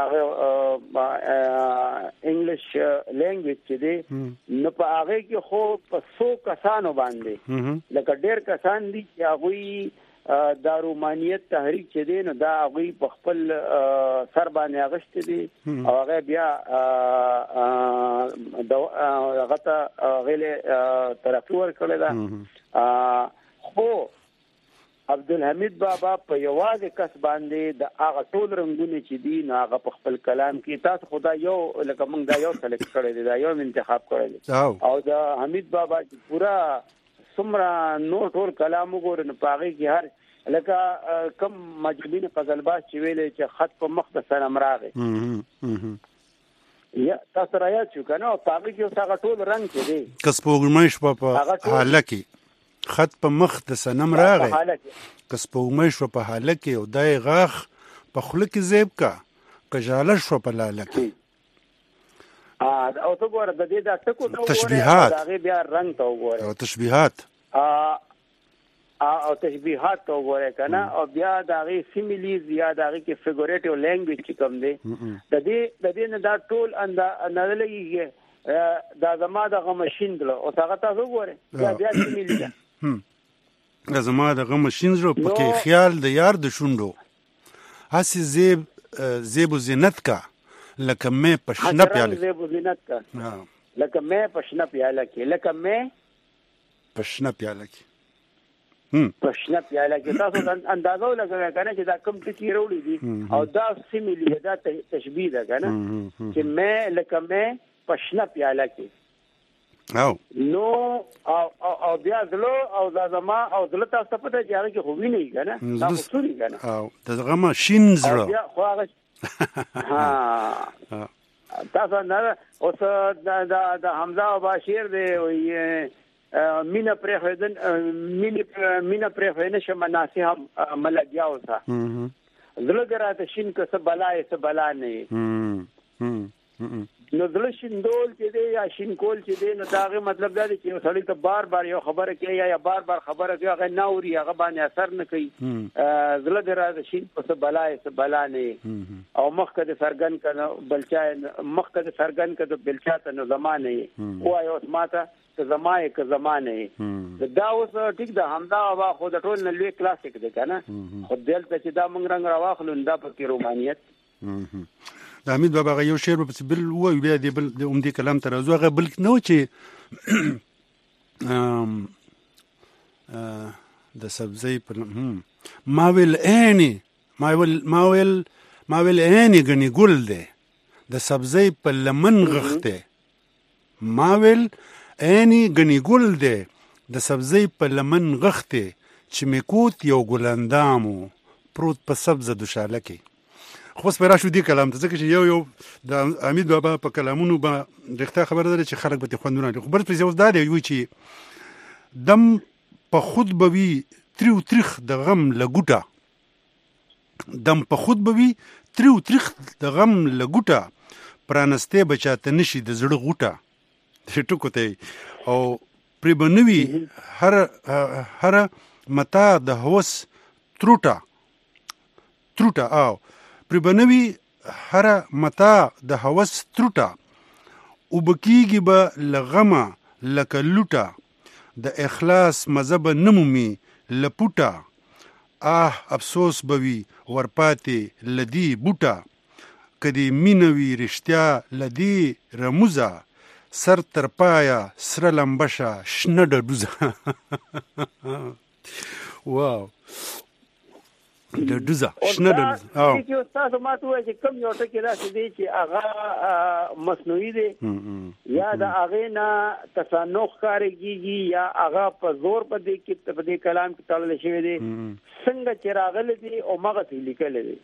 انګلیش لینګویج چې دی نو په هغه کې خو په څو کسانو باندې لکه ډېر کسان دي چې هغه د رومانیت تحریک چې دی نو دا هغه په خپل سر باندې اغشت دي او هغه بیا هغه ته غیله ترقی ورکړل دا خو عبدالحمید بابا په یوازې کس باندې د هغه ټول رنگونه چې دي نو هغه په خپل کلام کې تاسو خدا یو لکه موږ دا یو سلیکټ کړی دی دا یو انتخاب کړی دی او د حمید بابا چې پورا څومره نو ټول کلام وګورئ نو په هغه کې هر لکه کم مجبین غزلباز چې ویلې چې خط په مخ د سلام راغی یا تاسو راځي چې کنه په هغه کې هغه ټول رنگ چې دی کس پوګمش په حاله کې خط په مخ د سنم راغی کس په شو په حاله کې او دای غاخ په خوله کې زیب کا کجاله شو په لاله کې ا او ته ګوره د دې د ټکو ته تشبیهات هغه بیا رنگ ته وګوره او تشبیهات ا او تشبیهات ته وګوره کنه او بیا د هغه سیمیلیز یا د هغه کې فیګوریټیو لینګویج چې کوم دی د دې د دې نه دا ټول اندازه لګي دا زما د غمشین دل او هغه تاسو وګوره بیا بیا سیمیلیز هم زما د غم شینزرو پکې خیال د یار د شوندو هسي زیب زیب و زینت کا لکه مې پښنه پیاله زیب و زینت کا لکه مې پښنه پیاله کې لکه مې پښنه پیاله کې هم پښنه پیاله کې تاسو اندازو لګوي کنه چې دا کوم ټکی وروړي دي او دا سیمیلی دا تشبیه ده کنه چې مې لکه مې پښنه پیاله کې او نو او او بیا زلو او زما او زلو تاسو په ته جاره کې خوبي نه کنه دا اصولي کنه او دغه ما شینزرو بیا خو هغه ها تاسو نه اوس د د حمزه او بشیر دی مینا پرهدن مینا مینا پرهدن شمه ناصحه ملګیا اوسه زلو ګراته شین کسه بلای څه بلا نه نو دل شیندول چې دی یا شینکول چې دی نو داغه مطلب دا دی چې سړی ته بار بار یو خبره کوي یا بار بار خبره کوي هغه ناوري هغه باندې اثر نه کوي زله درازه شین په بلای څه بلا نه او مخکې د سرګن کنه بلچا مخکې د سرګن کنه بلچا ته نو زمانه وای اوس ماته ته زمانه ک زمانه دا اوس ټیک ده همدا وا خو د ټول نه لوی کلاسیک دی کنه خو دلته چې دا مونږ رنگ راواخلو دا په رومانیت د حمید بابا یو شعر په بل وای بیا دی بل د عمدي کلام تر زو هغه بل نو چې د سبزی په ما ویل اني ما ویل ما ویل ما ویل اني غني ګل دی د سبزی په لمن غخته ما ویل اني غني ګل دی د سبزی په لمن غخته چې میکوت یو ګلندامو پروت په سبزه دوشاله کې خو سپه را شو دی کلام ته ځکه چې یو یو د حمید بابا په کلامونو به رښتیا خبره ده چې خلک به ته خوندونه لري خو بل څه اوس دا دی وی چې دم په خود بوي تریو تریخ د غم لګوټه دم په خود بوي تریو تریخ د غم لګوټه پرانسته بچاته نشي د زړه غوټه ټکو ته او پری بنوي هر هر متا د هوس تروټه تروټه او پر بنوي هر متا د هوس تروټه او بکیږي به لغمه لکه لوټه د اخلاص مذهب نمومي لپوټه آه افسوس بوي ورپاتې لدی بوټه کدی مینوي رښتیا لدی رموزه سر تر پایا سره لمبشه شنه ډډوزه واو د دوزه شنه د او چې تاسو ماته وایي چې کوم یو ټکی راځي دی چې هغه مصنوعي دی یا د هغه نه تصنع کاریږي یا هغه په زور په دې کې په دې کلام کې تړل شوی دی څنګه چې راغلی دی او مغه لیکل دی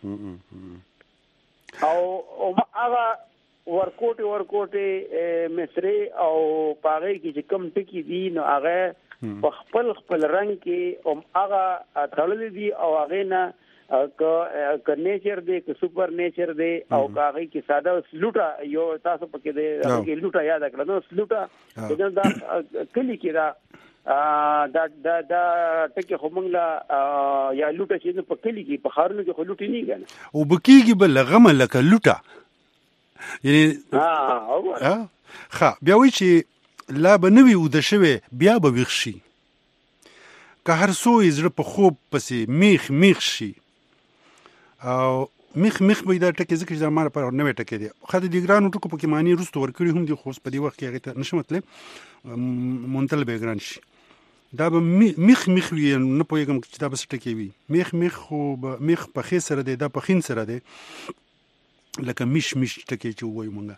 او هغه ورکوټي ورکوټي مصری او پاغي کې کوم ټکی دی نو هغه په خپل خپل رنگ کې او هغه تړل دی او هغه نه ک نیچر دی ک سپر نیچر دی او هغه کې ساده سلوټا یو تاسو پکې دی هغه لوټا یاد کړئ نو سلوټا دا کلی کې دا دا دا دا ټکی خو موږ لا یا لوټه چې په کلی کې په خارونو کې خو لوټي نه کنه او بکیږي بل غمه لکه لوټه یعنی ها ها ښه بیا وایي چې لا به نوي اوده شوی بیا به ویښ شي که هر څو یې زړه په خوب پسې میخ میخ شي او میخ میخ به دا ټکي ځکه چې دا ما لپاره نوی ټکی دی خو د دې ګرانو ټکو پکې معنی وروسته ورکړي هم دي خو اوس په دې وخت کې هغې ته نشم تللی منتل به یې ګران شي دا به میخ میخ وي نه پوهېږم چې دا به څه ټکی وي میخ میخ خو به میخ پخې سره دی دا پخین سره دی لکه میش میش ټکی چې ووایو مونږ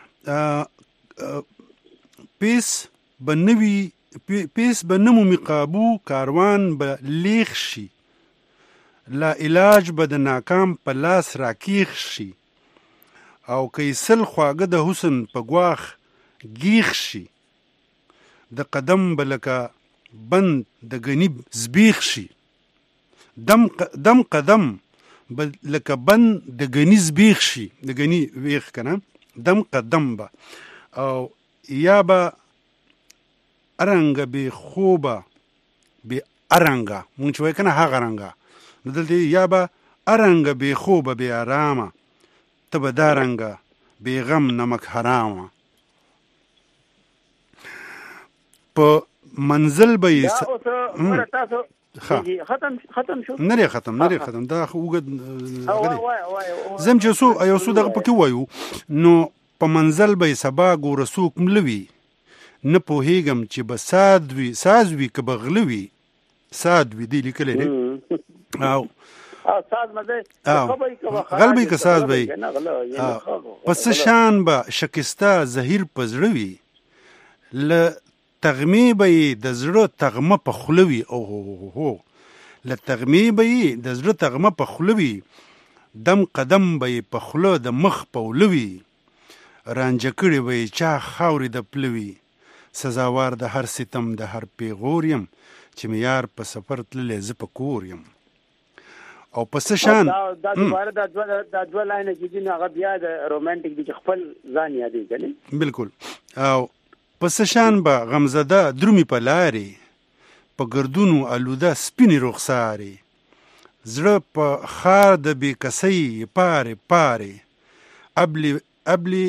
پیس به نوي پیس به نه مومي قابو کاروان به لیخ شي لا علاج به د ناکام په لاس راکیخ شي او کیسل خواږه د حسن په ګواخ گیخ شي د قدم به لکه بند د غنیب زبیخ شي دم دم قدم به لکه بند د غنی زبیخ شي د غنی ویخ کنه دم قدم به او یا به ارنګ به خوبه به ارنګ مونږ وای کنه هغه رنګ نو دلته یا به ارنګ به خوبه به آرامه ته به دارنګ به غم نمک حرامه په منزل به یې ختم ختم شو نه ختم نه ختم دا خو وګد زم چې سو ایو سو دغه پکې وایو نو په منزل به سبا ګور سوک ملوي نه پوهېږم چې به ساد وي ساز وي که به غله وي ساد وي دی لیکلی دی او غلبی که ساز به پس شان به شکسته زهیر په زړه وي له تغمی به د زړه تغمه په خوله وي او هو له تغمی به د زړه تغمه په خوله وي دم قدم به په خوله د مخ په وله وي رانجه کړې به چا خاورې د پله وي سزاوار د هر ستم د هر پیغور یم چې مې یار په سفر تللی زه په کور یم او په څه شان دا دوباره دا دوه لاینه چې دي هغه بیا د رومانټیک دي چې خپل ځان یادوي کنه بالکل او په څه شان به غمزده درومي په لارې په ګردونو الوده سپینې رخسارې زړه په خار د بې کسۍ پارې پارې ابلي ابلي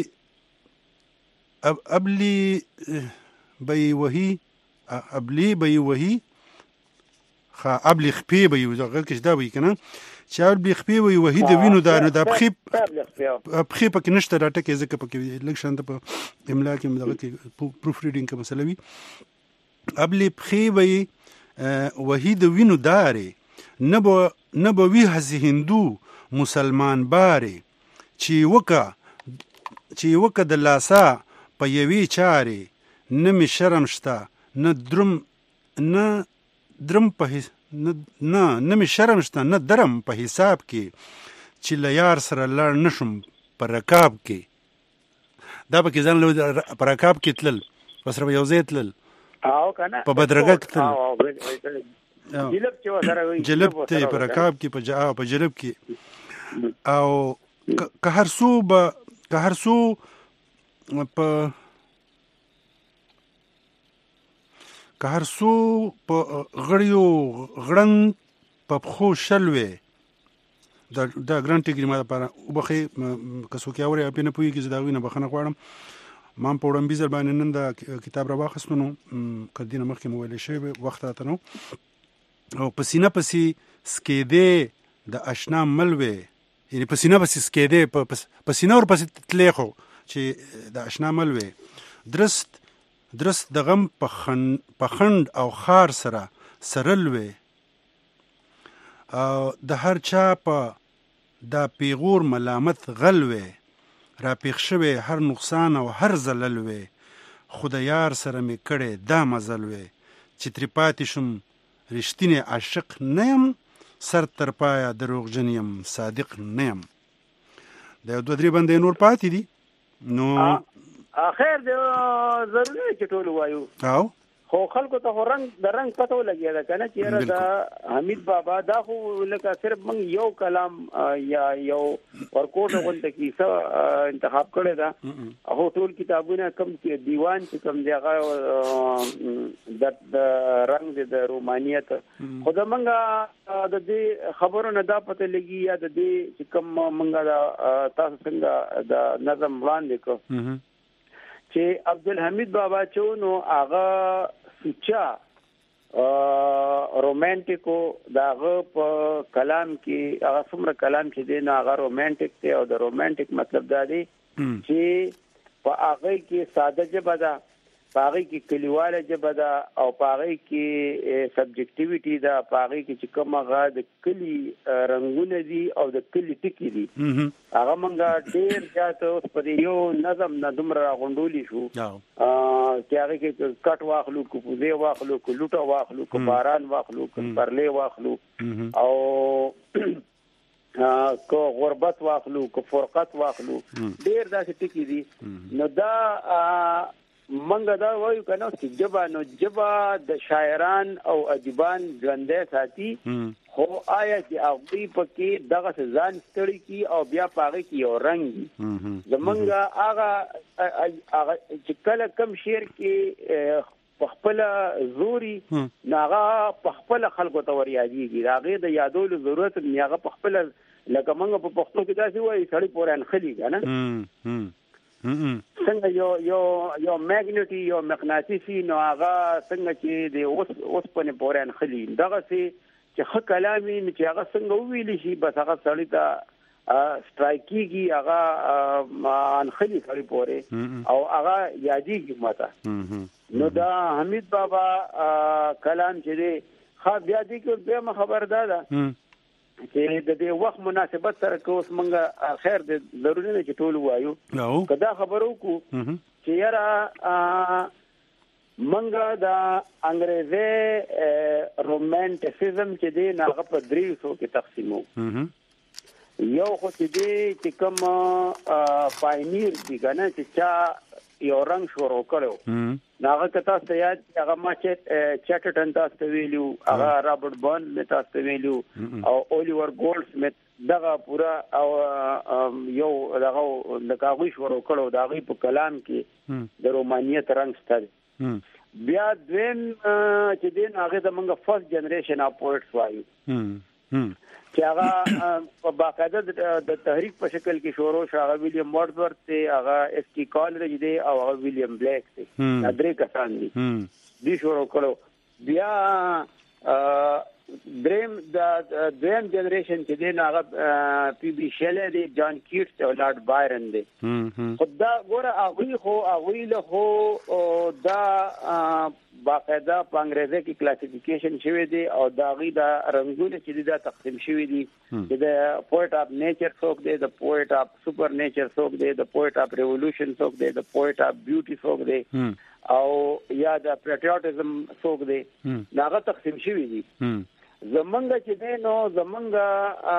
ابلي به یې وهي ابلي به یې وهي خا ابلي خپې به یې غږ کې دا وایي که نه چې ابلي خپې به یې وهي د وینو دا نو دا پښې پښې پکې نشته دا ټکې ځکه پکې لږ شانته په املا کې دغه کې پروف ریډینګ کې مسله وي ابلي پښې به یې وهي د وینو دارې نه به نه به وي هسې هندو مسلمان بارې چې وکه چې وکه د لاسا په یوې چارې نه مې شرم شته نه درم نه درم په نه نه نه مې شرم شته نه درم په حساب کې چې له یار سره لاړ نشم په رکاب کې دا پکې ځان له په رکاب کې تلل په سره یو ځای تلل په بدرګه کې تلل جلب ته په رکاب کې په جا په جلب کې او که هر څو به که هر څو په که هر څو په غړیو غړن په پښو شل وې دا دا ګران ټیګري ما لپاره وبخې که څوک یې اوري پې نه پوهېږي زه د هغوی نه بخښنه غواړم ما هم په وړاندیز باندې نن دا کتاب راواخیستو نو که دې نه مخکې مو ویلی شوی وخت راته نو او په سینه پسې سکېدې د اشنا مل وې یعنې په سینه پسې سکېدې په سینه ورپسې تلې خو چې د اشنا مل وې درست درست د غم په خند او خار سره سرل وې او د هر چا په دا پیغور ملامت غل وې را پیښ شوی هر نقصان او هر زلل وې خو د یار سره مې کړی دا مزل وې چې ترې پاتې شم رښتینی عاشق نه یم سر تر پایه دروغجن یم صادق نه یم دا یو دوه درې بندې نور پاتې دي نو خیر دی ضروري چې ټول وایو او خو خلکو ته رنگ د رنگ پته ولګي دا کنه چې دا حمید بابا دا خو لکه صرف موږ یو کلام یا یو ورکوټ غونډه کیسه انتخاب کړی دا هغه ټول کتابونه کم کې دیوان چې کم دی هغه د رنگ د رومانیت خو دا موږ د دې خبرو نه دا پته لګي یا د دې چې کم موږ دا تاسو څنګه د نظم وړاندې کو چې عبدالحمید بابا چونو هغه سچا رومانټیکو داغه په کلام کې هغه څومره کلام چې دی نه هغه رومانټیک دی او د رومانټیک مطلب دا دی چې په هغه کې ساده ژبه ده په هغه کې کلیواله ژبه ده او په هغه کې سبجیکټیویټي ده په هغه کې چې کوم هغه د کلی رنگونه دي او د کلی ټکی دي هغه مونږه ډیر زیات اوس په یو نظم نه دومره غونډولي شو چې هغه کې کټ واخلو کو پوزه واخلو کو لوټه واخلو کو باران واخلو کو پرلې واخلو او کو غربت واخلو کو فرقت واخلو ډیر داسې ټکی دي نو دا منګه دا وایو کنه چې جبا نو جبا د شاعران او ادیبان ژوندې ساتي خو آیا چې هغه پکې دغه ځان ستړي کی او بیا پاره کی یو رنگ زمونږه هغه هغه چې کله کم شعر کې پخپل زوري ناغه پخپل خلکو ته ورياديږي هغه د یادولو ضرورت نیغه پخپل لکه منګه په پښتو کې داسې وایي سړی پوران خلی کنه څنګه یو یو یو میګنیټي یو مغناطیسي نو هغه څنګه چې د اوس اوس په پوران خلی دغه سي چې خ کلامي چې هغه څنګه ویل شي بس هغه سړی ته سټرایکيږي هغه ان خلی سړی پوره او هغه یادېږي ماته نو دا حمید بابا کلام چې دی خا بیا دې کې به خبردار ده چې د دې وخت مناسبت سره کوس مونږه خیر د ضروري نه چې ټول وایو کدا خبرو کو چې یاره مونږه د انګريزي رومانټیسزم چې دی ناغه په دریو سو کې تقسیمو یو خو چې دی چې کوم پاینیر دی کنه چې چا یو رنگ شروع کړو ناغه کتا سیاد هغه ما چې چټټن تاسو ویلو هغه رابرټ بون می تاسو ویلو او الیور ګولډ سمث دغه پورا او یو دغه د کاغوي شروع کړو دغه په کلام کې د رومانیت رنگ ستل بیا دویم چې دین هغه د منګه فرست جنریشن اف پوئټس وایو چې هغه په باقاعده د تحریک په شکل کې شروع شو هغه ویلیام وارډورث ته هغه اس ټي کالریج دی او هغه ویلیام بلیک دی دا درې کسان دي دي شروع کړو بیا دریم د دریم جنریشن چې دی هغه پی بي شیلر دی جان کیټس او لارډ بایرن دی خدا ګوره هغه خو هغه له خو دا باقاعده په انګریزي کې کلاسیفیکیشن شوی دی او دا غي دا رنگونه چې دا تقسیم شوی دي چې د پوئټ اف نیچر څوک دی د پوئټ اف سپر نیچر څوک دی د پوئټ اف ریولوشن څوک دی د پوئټ اف بیوټي څوک دی او یا د پیټریوټیزم څوک دی داغه تقسیم شوی دي زمونږ چې دی نو زمونږ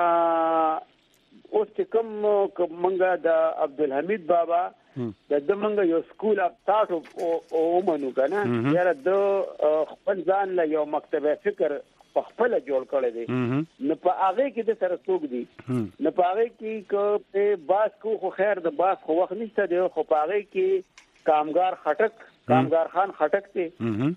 اوس چې کوم منګه د عبدالحمید بابا د دمنګ یو سکول اف تاسو او منو کنه یاره د خپل ځان له یو مکتبه فکر په خپل جوړ کړی دی نه په هغه کې د سره څوک دی نه په هغه کې ک په باس کو خو خیر د باس خو وخت نشته دی خو په هغه کې کامګار خټک کامګار خان خټک دی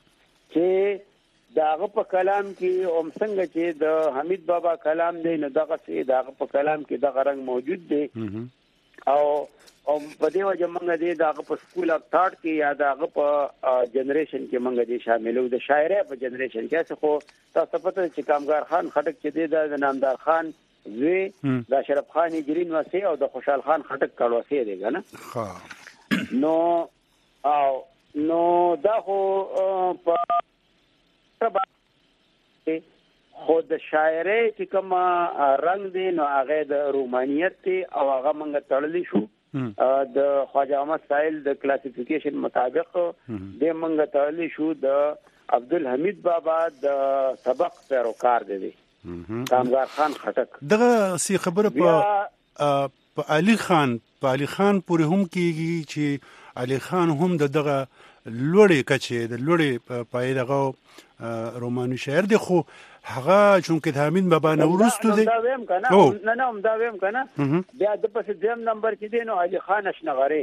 چې داغه په کلام کې اوم څنګه چې د حمید بابا کلام دی نه دغه سي داغه په کلام کې دغه رنگ موجود دی او او په دې وجه موږ دې داغه په سکول اف ثاټ کې یا داغه په جنریشن کې موږ دې شاملو د شاعرۍ په جنریشن کې څه خو تاسو پته چې کامګار خان خټک چې دی د نامدار خان زوی د شرف خان ګرین وسی او د خوشحال خان خټک کړوسی دی کنه نو او نو دا خو په خو د شاعرۍ چې کوم رنگ دی نو هغه د رومانیت دی او هغه موږ تړلی شو د خواجه احمد سائل د کلاسیفیکیشن مطابق د منګه تړلی شو د عبدالحمید بابا د سبق پیروکار دی کامګار خان خټک دغه سی خبره په په علي خان په علي خان پورې هم کیږي چې علي خان هم د دغه لوړې کچې د لوړې پای دغه روماني شاعر دی، خو هغه چونکه د حمید بابا نه وروسته دی. دا ویم کنه نه نه دا ویم کنه بیا د پس دیم نمبر کې دی نو علي خان اشنغری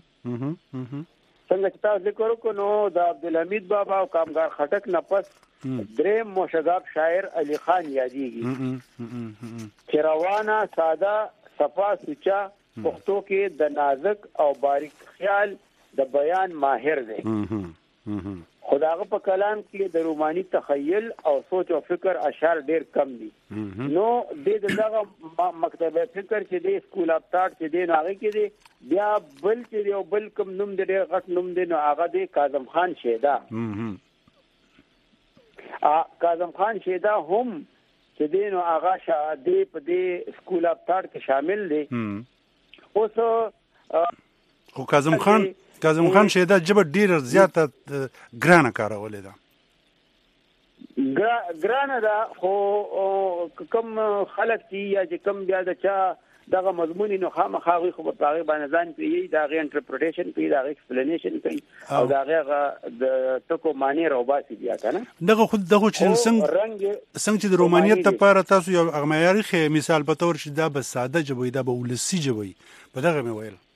څنګه چې تاسو ذکر وکړو نو د عبدالحمید بابا او کامګار خټک نه پس دریم موشګاب شاعر علي خان یادېږي چې روانه ساده صفا سوچا پښتو کې د نازک او باریک خیال د بیان ماهر دی. خداغه په کلام کې د روماني تخیل او سوچ او فکر اشعار ډیر کم دي. نو د دغه مکتبه فکر چې د سکول اف تاټ چې د هغه کې دی بیا بل چې یو بل کم نوم د ډیر غټ نوم دی نو هغه د کاظم خان شیدا. ا کاظم خان شیدا هم چې د نو هغه شاده په د سکول اف تاټ کې شامل دی. اوس خو کاظم خان کاظم خان شیدا جبه ډیره زیاته ګرانه کارولې ده. ګرانه ده خو کم خلک چې یا چې کم بیا د چا دغه مضمون نو خامخا خو په هغه باندې ځان کوي دغه انټرپریټیشن کوي دغه ایکسپلینیشن کوي او دغه د ټکو معنی روباسي بیا کنه دغه خود دغه چې څنګه څنګه چې د رومانیت لپاره تاسو یو معیاري مثال په تور چې دا به ساده جوړي دا به ولسی جوړي په دغه مې ویل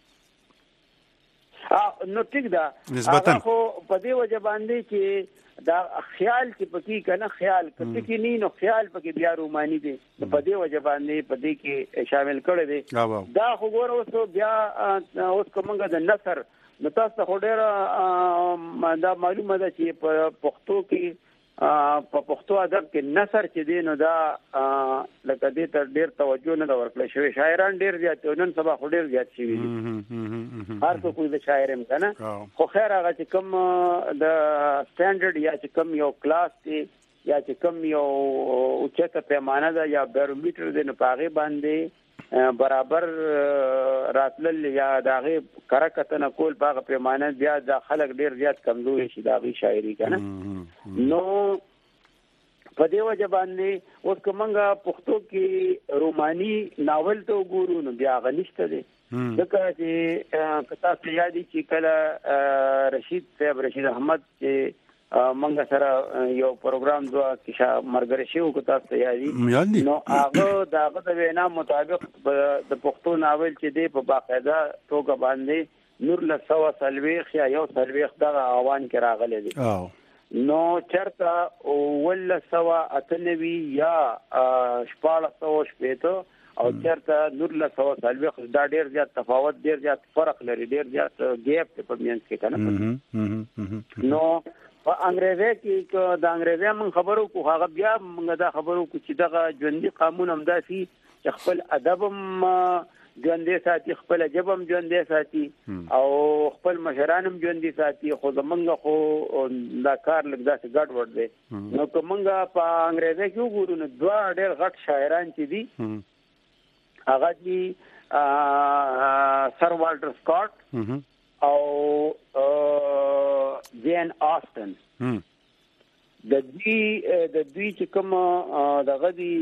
نو ټیک ده هغه خو په دې وجه باندې چې دا خیال چې پکې کنه خیال کته کې نه نو خیال پکې بیا روماني دي په دې وجه باندې په دې کې شامل کړي دي. دا خو ګور اوس بیا اوس کومه د نثر نو تاسو خو ډېر دا معلومه ده چې په پښتو کې په پښتو ادب کې نثر چې دی نو دا لکه دې تر ډېر توجه نه ورکړل شوی. شاعران ډېر زیات نن سبا خو ډېر زیات شوي دي هر څوک د شاعر هم کنه. خو خیر هغه چې کوم د سټانډرډ یا چې کوم یو کلاس دی یا چې کوم یو اوچته پیمانه ده یا بیرومیټر دی نو په هغې باندې برابر راتلل یا داغه کرکتنه کول باغ پیمانه بیا د خلک ډیر زیات کمزوري شي داغه شاعري کنه. نو په دې وجه باندې اوس کومه پښتو کې روماني ناول ته وګورو نو بیا غنښت دي ځکه چې کتا سیادي چې کله رشید صاحب رشید احمد چې منګه سره یو پروګرام دوه کې مرګره شو کو تاسو یادي نو هغه دغه د وینا مطابق د پښتو ناول چې دی په باقاعده توګه باندې نور له سوا سلويخ یا یو سلويخ دغه اوان کې راغلي دي نو چرته ول سوا اتنوي یا شپاله سوا شپېته او چرته نور له سوا سلويخ دا ډیر زیات تفاوت ډیر زیات فرق لري ډیر زیات ګیپ په مینس کې کنه. نو په انګریزي کې د انګریزي من خبرو کو هغه بیا موږ دا خبرو کو چې دغه ژوندۍ قانون هم داسي چې خپل ادب هم ژوندۍ ساتي خپل ادب هم ژوندۍ ساتي او خپل مشران هم ژوندۍ ساتي خو زمونږ خو دا کار لږ داسې ګډ وډ دی. نو که موږ په انګریزي کې وګورو نو دوه ډېر غټ شاعران چې دي هغه دي سر والټر سکاټ او جین آستن. د دوی د دوی چې کوم دغه دي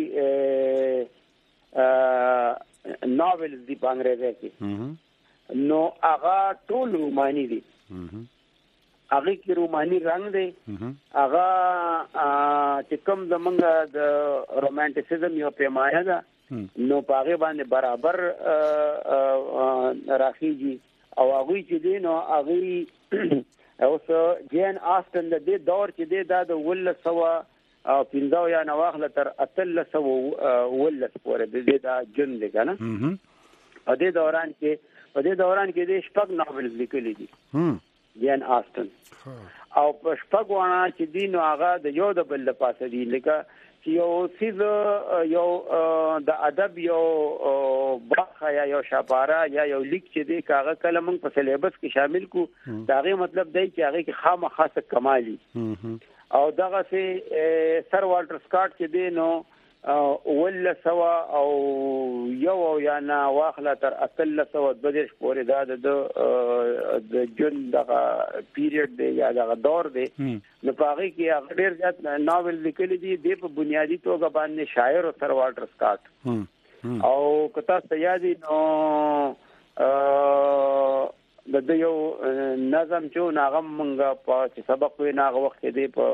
ناولز دي په انګریزي کې نو هغه ټول روماني دي هغه کې روماني رنگ دی هغه چې کوم زمونږ د رومانټیسزم یو پیمانه ده نو په هغه باندې برابر راخیږي او هغه چې دی نو هغه اوس جین آستن د دې دور چې دی دا د ول سوا او پنځو یا نواخله تر اتل سو ول پورې د دې دا جن دی کنه. او دې دوران کې په دې دوران کې د شپږ ناول لیکلي دي جین آستن او په شپږ ونه چې دی نو هغه د یو د بل پاسه دی لکه چې یو سیز یو د ادب یو برخه یا یو شاپاره یا یو لیک چې دی کاغه کله موږ په سلیبس کې شامل کو دا غي مطلب دی چې هغه کې خامخا څه کمالي او دغه سي سر والټر سکاټ چې دی نو ول سوا او یو یا نه واخله تر اتل سوا د بدر پورې دا د جون دغه پیریډ دی یا دغه دور دی نو پاره کې هغه ډیر ځات ناول لیکلي دي د په بنیادی توګه باندې شاعر او سر والټر سکاټ او کتا سیادي نو د یو نظم چې ناغم منګه په سبق وی ناغه وخت دی په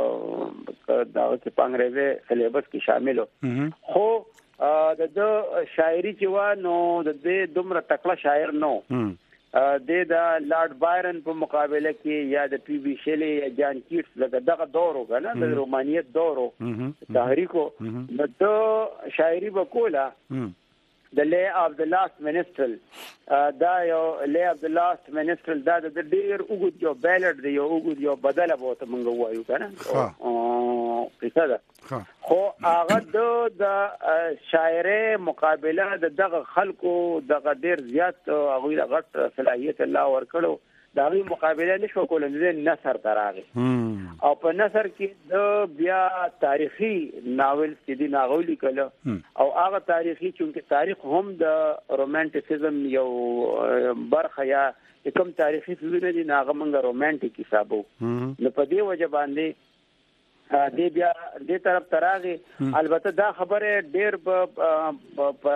دا چې په انګریزي سلیبس کې شامل خو د د شاعري چې و نو د دې دومره تکړه شاعر نو د د لارډ بایرن په مقابله کې یا د پی بی شلی یا جان کیټس دغه دغه دورو کنه د رومانیت دورو تحریکو د شاعري وکولا The Lay of the Last Minstrel دا یو Lay of the Last Minstrel دا د ډیر وګد یو بیلډ دی یو وګد یو بدله بوته مونږ وایو کنه او کیسه ده خو هغه د شاعري مقابله د دغه خلکو دغه ډیر زیات هغه غټ صلاحیت الله ورکړو دا غي مقابله نشو کولای د نثر تراغي او په نثر کې د بیا تاریخي ناول چې دی ناغولي کله او هغه تاریخي چې تاریخ هم د رومانټیسزم یو برخه یا کوم تاریخي فلسفه دي ناغه منګه رومانټیک حسابو نو په دې وجه باندې دې بیا دې طرف تراغي البته دا خبره ډېر په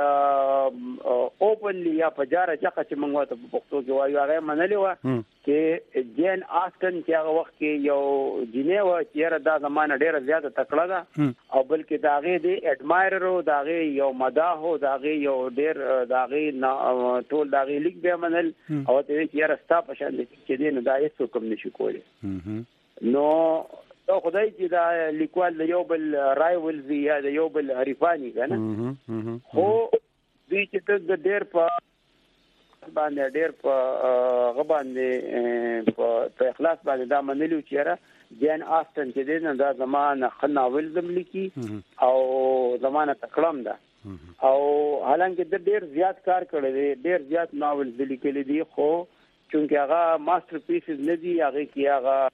اوپنلی یا په جاره چاقه چې موږ ته په پښتو کې وایو هغه منلې و چې جین آستن چې هغه وخت کې یو جنیو چې دا زمانه ډېره زیاته تکړه ده او بلکې دا غي دی اډمایرر او دا غي یو مداح او دا غي یو ډېر دا غي ټول دا غي لیک به منل او ته چې راستا په شان دي چې دین دا هیڅ کوم نشي کولی نو او خدای چې دا لیکوال د یو بل رایولز یا د یو بل حریفانی کنه خو دوی چې د ډېر په باندې ډېر په غباندې په اخلاص باندې دا منلو چې را جین آستن چې دین دا زمانه خناول زم لیکي او زمانه تکړم ده او حالانکه د ډېر زیات کار کړی دی ډېر زیات ناول لیکلي دي خو چونکه هغه ماستر پیسز نه دي هغه کې هغه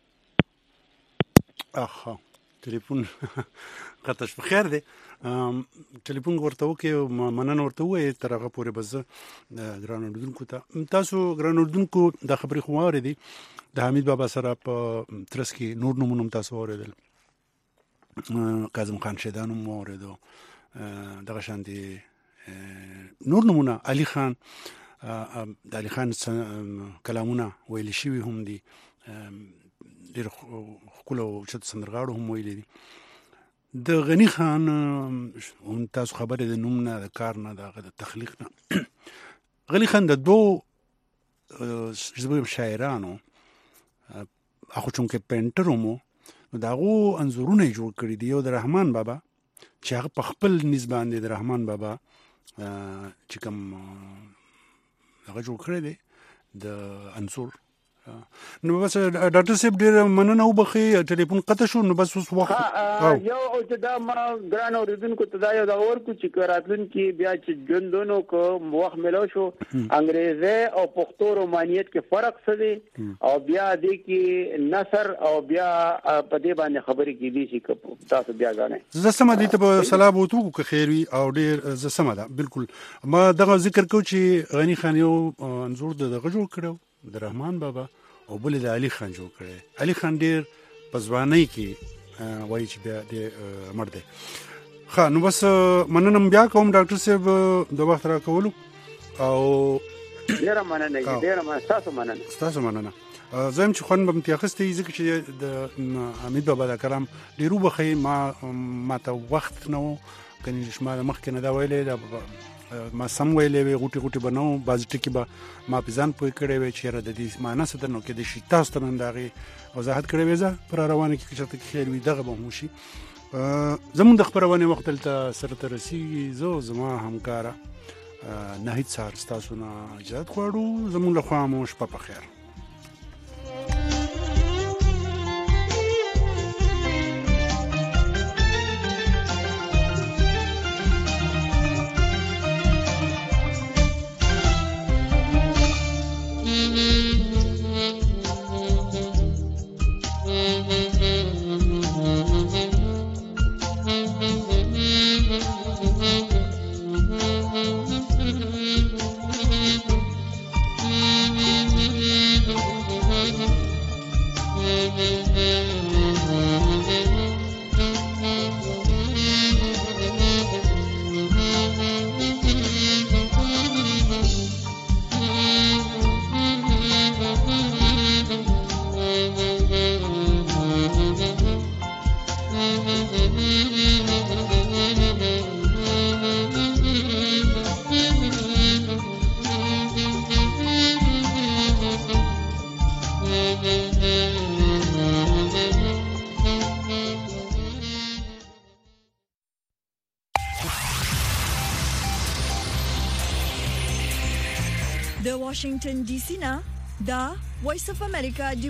اخ ټلیفون قطش په خیر دی ټلیفون ورته وکي مننه ورته وې تر هغه پورې بس ګران اردوونکو ته تاسو ګران اردوونکو د خبرې خواره دي د حمید بابا سره په ترس کې نور نمونه تاسو اوریدل کاظم خان شیدان مو اوریدو دغه شان دي نور نمونه علي خان د علي خان کلامونه ویل شي هم دي ډېر خپل او چې سندرغاړو هم ویلي دي د غنی خان هم تاسو خبره د نوم نه د کار نه د تخلیق نه غنی خان د دوه زبر شاعرانو اخو چونکه پینټر مو داغو انزورونه جوړ کړی دی یو د رحمان بابا چې هغه په خپل نسبان دی د رحمان بابا چې کوم هغه جوړ کړی دی د انصور نو بس ډاکټر صاحب ډېر مننه وبخي ټلیفون قطع شو نو بس اوس وخت یو او چې دا ما ګران اوریدونکو ته دا یو دا ورکو چې کراتون کې بیا چې ژوندونو کو وخت ملو شو انګريزي او پښتو رومانیت کې فرق څه دی او بیا دې کې نثر او بیا په دې باندې خبرې کې دي چې تاسو بیا غواړئ زه سم دي ته سلام وته کو خیر وي او ډېر زه سم ده بالکل ما دغه ذکر کو چې غنی خان یو انزور دغه جوړ کړو د رحمان بابا او بل د علي خان جوړ کړي علي خان ډېر په ځوانۍ کې وایي چې بیا د مړ دی ښه نو بس مننه بیا کوم ډاکټر صاحب د وخت را کولو او ډېره مننه ډېره مننه تاسو مننه تاسو مننه زم چې خون به متخصص ځکه چې د حمید بابا د کلام ډېر وبخي ما ما ته وخت نو کني شمال مخکې نه دا ویلې ما سم ویلې وي غوټي غوټي بنو باز ټکی به ما پېزان پوي کړې وي چې را د دې معنا څه نو کې د شي تاسو ته انداغي وضاحت کړې وي زه پر روانه کې چې ته خیر وي دغه به مو شي زمون د خبرونه وخت تل سره ترسي زو زما همکارا نهید سار تاسو نه اجازه غواړو زمون له خوا مو شپه په خیر Mm-hmm. واشنگټن ډي سي نه دا وایس اف امریکا